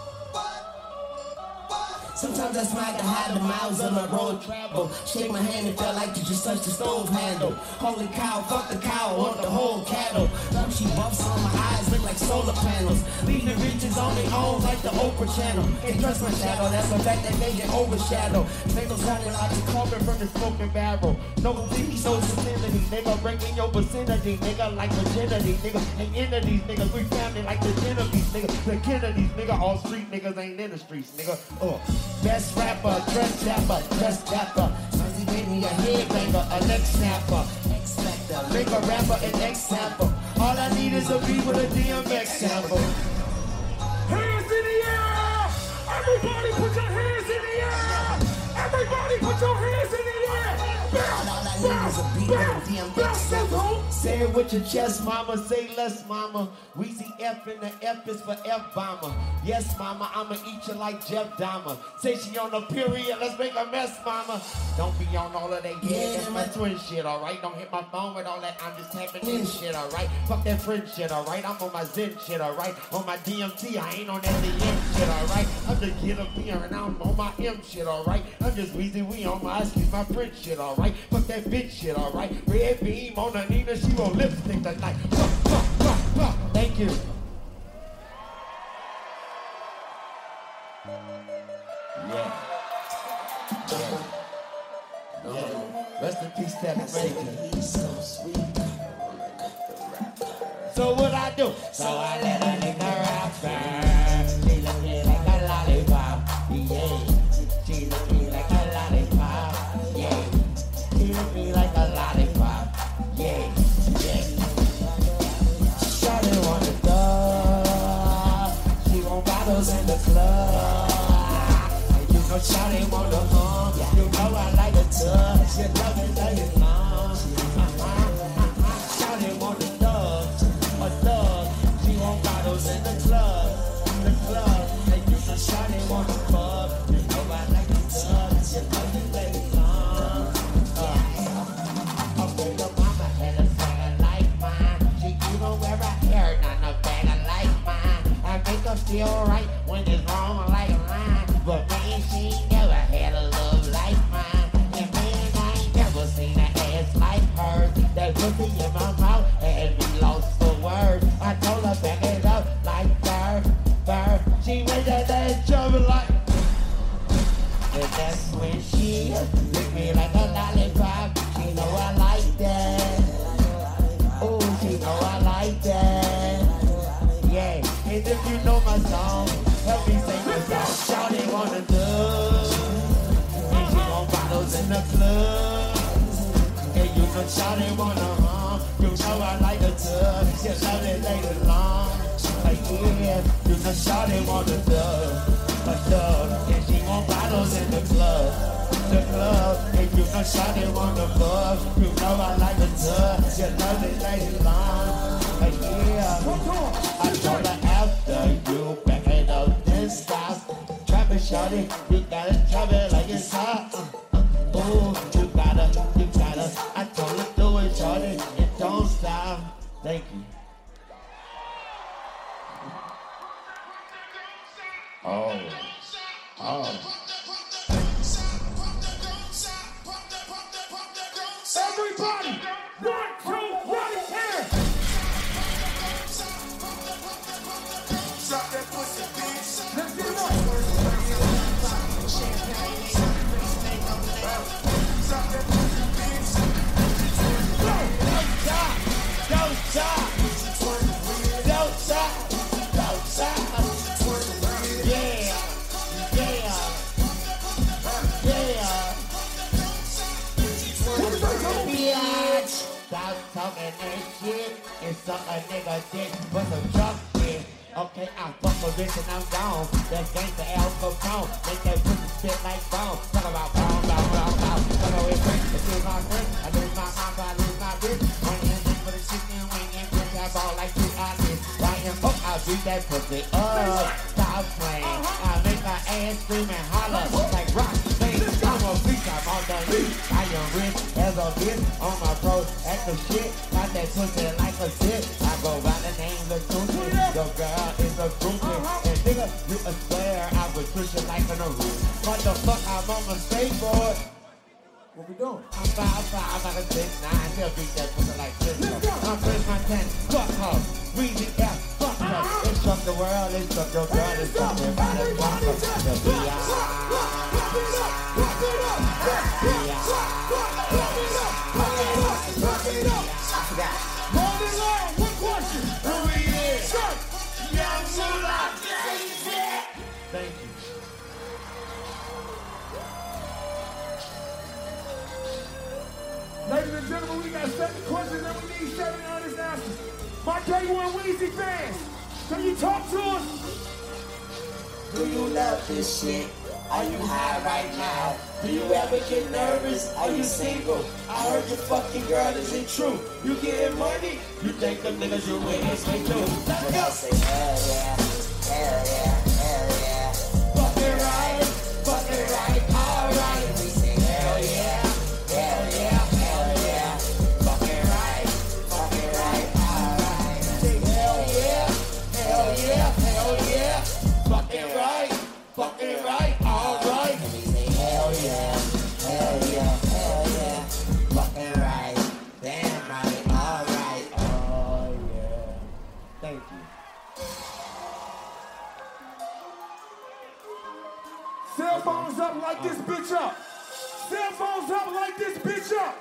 Sometimes I smile to hide the miles on the road travel. Shake my hand, it felt like you just touched the stove handle. Holy cow, fuck the cow, want the whole cattle. She buffs on my eyes, look like solar panels. Leave the bitches on their own like the Oprah channel. Can't trust my shadow, that's the fact that they get overshadowed. Make them sounding like the carbon from the smoking barrel. No disease, no vicinity, nigga, breaking your vicinity, nigga, like virginity, nigga. Ain't into these niggas, we family like the Genovese, nigga. The Kennedys, nigga, all street niggas ain't in the streets, nigga. Best rapper, dress dapper. Sonny made me a headbanger, a neck snapper. X-Factor, make a rapper an example. All I need is a beat with a DMX sample. Hands in the air! Everybody put your hands in the air! Everybody put your hands in the air! All I need is a beat with a DMX sample. Say it with your chest, mama. Say less, mama. Weezy F and the F is for F-bomber. Yes, mama, I'ma eat you like Jeff Dahmer. Say she on the period, let's make a mess, mama. Don't be on all of that, yeah, that's my twin shit, alright? Don't hit my phone with all that, I'm just tapping in shit, alright? Fuck that friend shit, alright? I'm on my Zen shit, alright? On my DMT, I ain't on that DM shit, alright? I'm the kid up here and I'm on my M shit, alright? I'm just Weezy, we on my excuse my friend shit, alright? Fuck that bitch shit, alright? Red beam on the Nina, she roll lipstick tonight. Thank you. Yeah. Rest in peace, Tabby Bacon. So what I do? So I let a nigga rap first. She look me like a lollipop. Yeah. She look me like a lollipop. Yeah. She look me like a lollipop. Yeah. Shawty want the dog. She want bottles in the club. You know Shawty want the hum. You know I like the tub. lady long. Shawty want a thug. She want bottles in the club. They use a shawty want a club. You know I like the thug. You know the lady long. Okay, your mama had a swagger like mine. She even wear her hair down the back like mine. I make her feel right when it's wrong like a line. But man, she ain't never had a love like mine. And man, I ain't never seen an ass like hers. That pussy in my mouth had me lost for words. I told her back it up like burr. She made that ass jump like. And that's when she licked me like a lollipop. She know I like that. Oh, she know I like that. Yeah, and if you know my song, help me sing the song. Shawty wanna do, and she want bottles in the club. And you know shawty wanna you know I like a tub. She love it later long. Like yeah, you know shawty wanna do. And she want bottles in the club. And you know shawty wanna fuck. You know I like a tub. She love it later long. Like yeah, I told her after you back it up this stop. Trap it shawty, you gotta trap it like it's hot. Oh, you gotta. I told her do it shawty, and don't stop. Thank you. Oh. Everybody, 1, 2, right here. Drop that pussy, bitch. Let's get it up. Stop talking that shit and suck a nigga dick with some drunk shit. Okay, I fuck a bitch and I'm gone. That gangsta Al Capone, make that pussy spit like bone. Talk about bone. Talk about it quick, I lose my friend, I lose my mom, I lose my bitch. One hand for the chicken wing and bitch, I ball like 2 eyelids. Right and fuck, I'll beat that pussy up. Stop playing, I make my ass scream and holler like rock. I'm a freak, I'm on the lead. I am rich as a bitch on my pro active shit. Got that pussy like a zip. I go by the name of Tucci. Your girl is a groupie. And nigga, you a swear I would push you like on a roof. What the fuck, I'm on my skateboard. What we doing? I'm 5'5", I'm like a 6'9". She'll beat that pussy like this. I'm Chris Montana, fuck her. Weezy F, fuck her. It struck the world, it struck your girl, it struck everybody, fuck her. The Thank you. Ladies and gentlemen, we got 7 questions and we need 7 honest answers. My K1 Weezy fans, can you talk to us? Do you love this shit? Are you high right now? Do you ever get nervous? Are you single? I heard your fucking girl, is it true? You getting money? You think them niggas you with is they do? Let's go! Say hell yeah, hell yeah, hell yeah. Fuck it right, alright. We say hell yeah, hell yeah, hell yeah. Fuck it right, alright. Say hell yeah, hell yeah, hell yeah. Fuck it right, alright. We say hell yeah, hell yeah, hell yeah. Fuck it right, damn right, alright. Oh yeah. Thank you. Cell phones up like this bitch up. Cell phones up like this bitch up.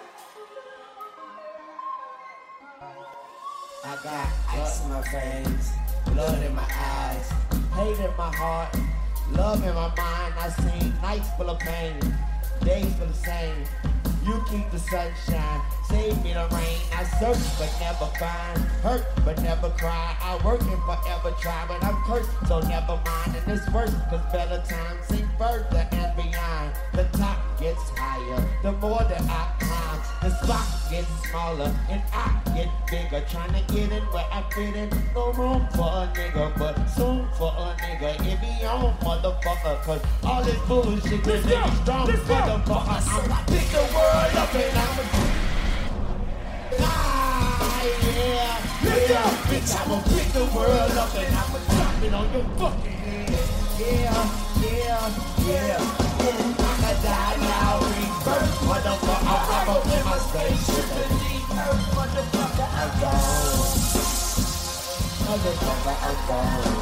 I got ice in my veins, blood in my eyes, Hate in my heart, love in my mind. I seen nights full of pain, days full of same. You keep the sunshine, save me the rain. I search but never find, hurt but never cry. I work and forever try, but I'm cursed, so never mind. And it's worse, cause better times seem further and beyond. The top gets higher, the more that I climb. The spot gets smaller and I get bigger. Trying to get in where I fit in. No room for a nigga, but soon for a nigga. It be on, motherfucker, cause all this bullshit can make me strong, motherfucker. I'ma pick the world up and I'ma yeah, bitch, I'ma pick the world up and I'ma drop it on your fucking head. Yeah. I'ma die now, rebirth, motherfucker. I'm in my spaceship. Motherfucker, I'm gone. Motherfucker, I'm gone.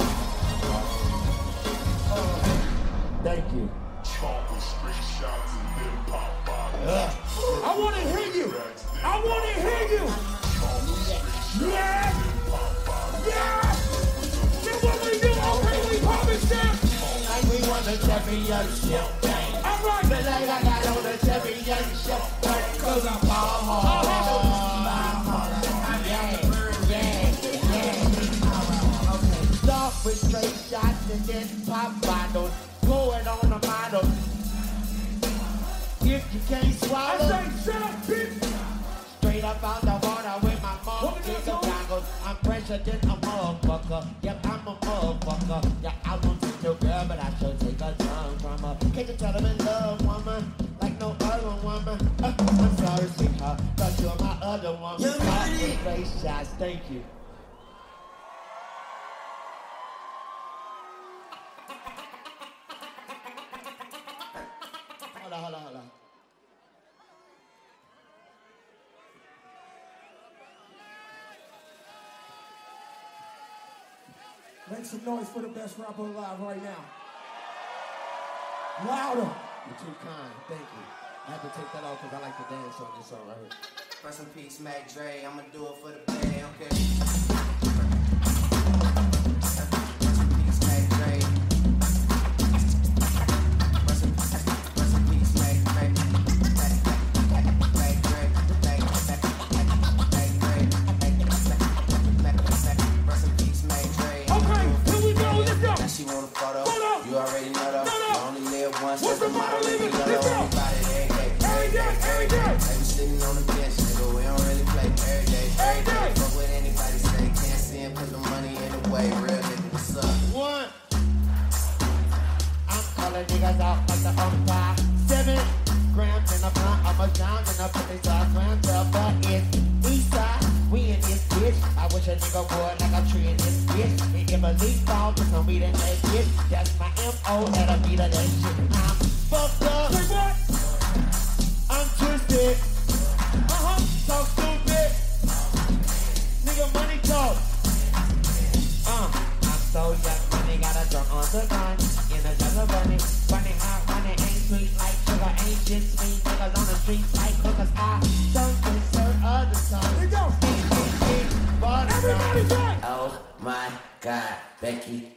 Thank you. I want to hear you. I want to hear you. Yeah. Then what we do? Okay, we pop it down. Like we won the championship. All right. But like I got on the championship. Cause I'm hard. Okay. Start with straight shots and then pop bottles. Pour it on the model. If you can't swallow, I say shut up, bitch. Straight up out the water with my motherfucker goggles. I'm fresher than a motherfucker. Yep, I'm a motherfucker. Yeah, I won't take your girl, but I should take a tongue from her. Can't you tell them in love, woman? Like no other woman. I'm sorry, sweetheart, cause you're my other woman. You're ready. Face shots, thank you. Hold on. Make some noise for the best rapper alive right now. Louder. You're too kind, thank you. I had to take that off because I like to dance on this song right here. Rest in peace, Mac Dre. I'ma do it for the band, okay? Rest in peace, Mac Dre. Rest in peace, Mac Dre. Rest in pease, Mac Dre. Okay, here we go, let's go. Now she want a photo. You already know though. You only live once. What's the matter, nigga? Let's go. Every day. Like we sitting on the bench, nigga. We don't really play every day. Fuck what anybody say. Can't see him put the money in the way. Real nigga, what's up? One. I'm calling niggas out like the umpire. 7 grams in a blunt. I'm a down in a pretty side. Grams up, but it's east side. We in this bitch. I wish a nigga would like a tree in this bitch. And if a leaf fall, put some weed in that bitch. That's my M.O. that'll be that shit. I'm fucked up. Say what? I'm twisted. Talk stupid. Nigga, money talk. I'm so young, money got a drunk on the gun. In a jug of bunny. Funny how money ain't sweet like sugar. Ain't shit sweet. Niggas on the streets like hookers. I don't concern other songs. Here we go. Everybody say. Oh my God, Becky.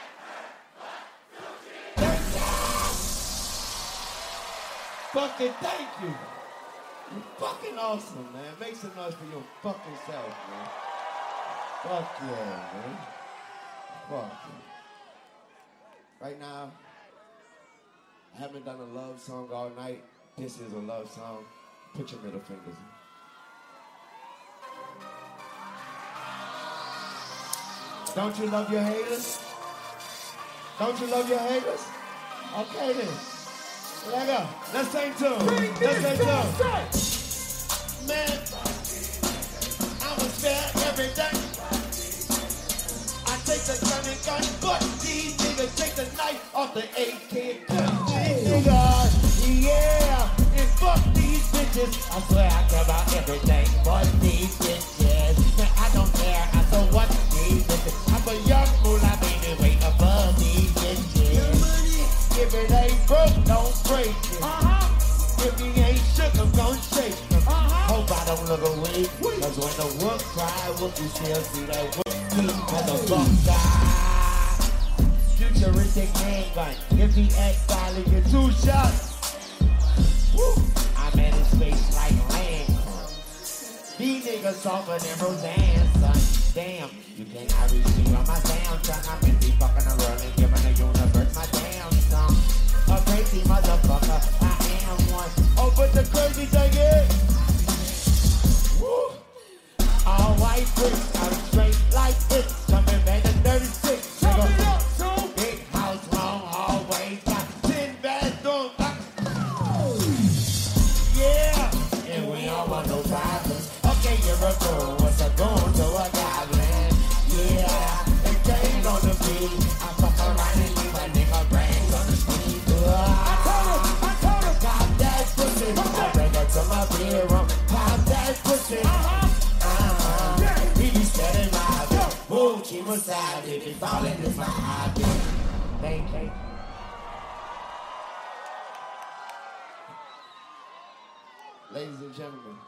Fucking thank you. You're fucking awesome, man. Make some noise for your fucking self, man. Fuck yeah, man. Fuck. Right now, I haven't done a love song all night. This is a love song. Put your middle fingers in. Don't you love your haters? Don't you love your haters? Okay then. Let go. Let's sing to him. Let's sing to him. Man, I'ma spare everything. I take the gun and gun, but these niggas take the knife off the AK. These niggas, yeah, and fuck these bitches. I swear I care about everything but these bitches. Man, I don't care, I so what these bitches. I'm a young moolah baby, way above these bitches. If it ain't broke, don't break it. If he ain't shook, I'm gon' shake him. Hope I don't look away, cause when the wolf cry, wolf you still see that wolf eat, motherfucker. Futuristic handgun, if he act solid, get 2 shots. Woo. I'm at his face like land. These niggas softer than Roseanne, son. Damn, you cannot receive on my soundtrack. I'm busy fucking the world and giving the universe my damn song. A crazy motherfucker, I am one. Oh, but the crazy thing is, problems. Okay, you're a girl, what's a goon to a goblin? Yeah, it came on the beat. I fuck around and leave a nigga brains on the street. I told him, pop that pussy. I bring her to my bedroom, pop that pussy. He be steady mobbing. Ooh, keep aside, if he falling, it's my hobby. Thank you. Ladies and gentlemen,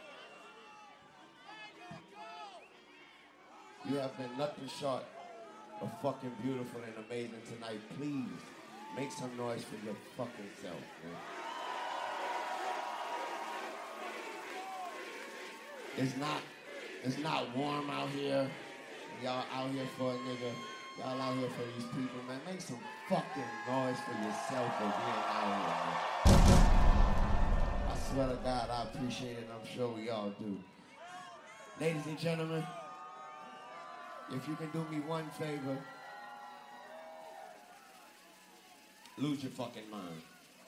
you have been nothing short of fucking beautiful and amazing tonight. Please make some noise for your fucking self, man. It's not warm out here. Y'all out here for a nigga. Y'all out here for these people, man. Make some fucking noise for yourself for being out here, man. I swear to God, I appreciate it, and I'm sure we all do. Ladies and gentlemen, if you can do me one favor, lose your fucking mind.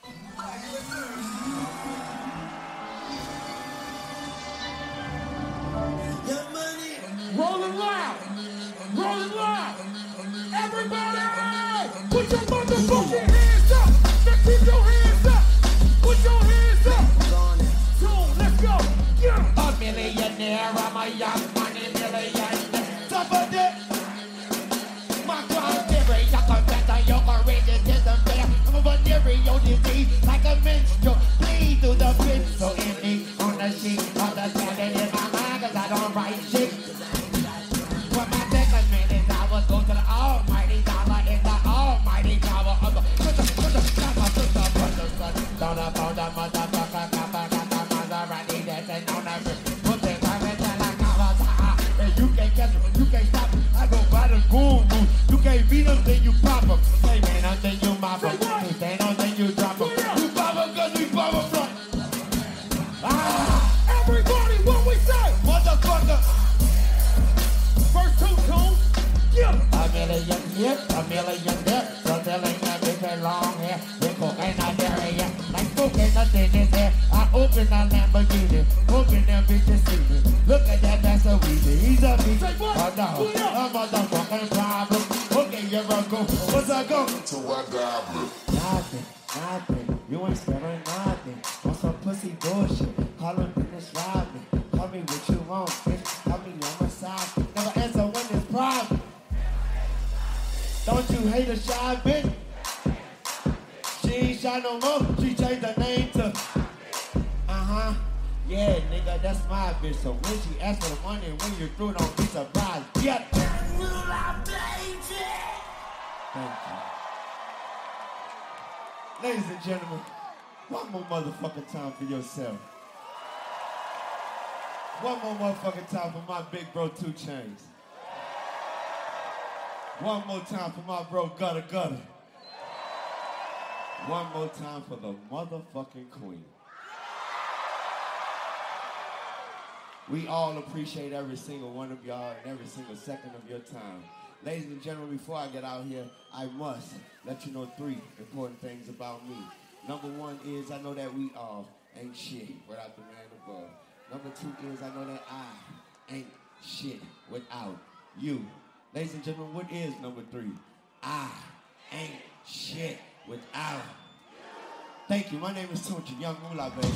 Rolling loud! Rolling loud! Everybody! Put your motherfucking hands up! Now keep your hands up! Put your hands up! So, let's go! Yeah! A millionaire, I'm a young money millionaire. Top of it! My crown theory, I can better your racism there. I'm a venereal disease, like a menstrual. Bleed through the pit, so empty on the sheet. Understanding in my mind, cause I don't write shit. When my second minute, I was go to the almighty dollar in the almighty power of the down upon the motherfucker, Maserati dancing on the bridge. Put the current like I was. You can't catch them, you can't stop them. I go by the guru. You can't beat them, then you pop them. Hey man, I think you mop them. You stand on, then you drop them. You pop them, cause we pop them from. Everybody, what we say? Motherfucker. First two tunes. Yeah. A million here, a million there. A million big and long hair. They cocaine out there, yeah. Like smoking nothing is there. I open a Lamborghini, hoping them bitches see me. Look at that, that's a weezy. He's a beat. Oh no, a motherfucking problem. Okay, you're a go. What's a go? To a goblin. Nothing. You ain't spelling nothing. On some pussy bullshit. Call him Dennis Rodman. Call me what you want, bitch. Call me on my side. Never answer when it's private. Don't you hate a shy bitch? She ain't shy no more. She changed her name to yeah, nigga, that's my bitch. So when she asks for the money and when you're through, don't be surprised. Yeah. Thank you. Ladies and gentlemen, one more motherfucking time for yourself. One more motherfucking time for my big bro 2 Chainz. One more time for my bro Gutter Gutter. One more time for the motherfucking queen. We all appreciate every single one of y'all and every single second of your time. Ladies and gentlemen, before I get out here, I must let you know 3 important things about me. Number 1 is I know that we all ain't shit without the man above. Number 2 is I know that I ain't shit without you. Ladies and gentlemen, what is number 3? I ain't shit without. Thank you. My name is Tunchi, Young Moolah, baby.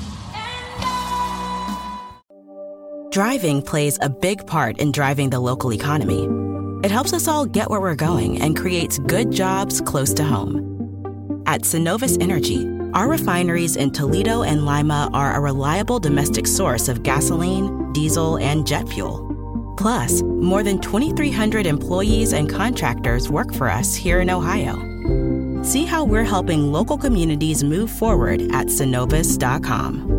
Driving plays a big part in driving the local economy. It helps us all get where we're going and creates good jobs close to home. At Synovus Energy, our refineries in Toledo and Lima are a reliable domestic source of gasoline, diesel, and jet fuel. Plus, more than 2,300 employees and contractors work for us here in Ohio. See how we're helping local communities move forward at Synovus.com.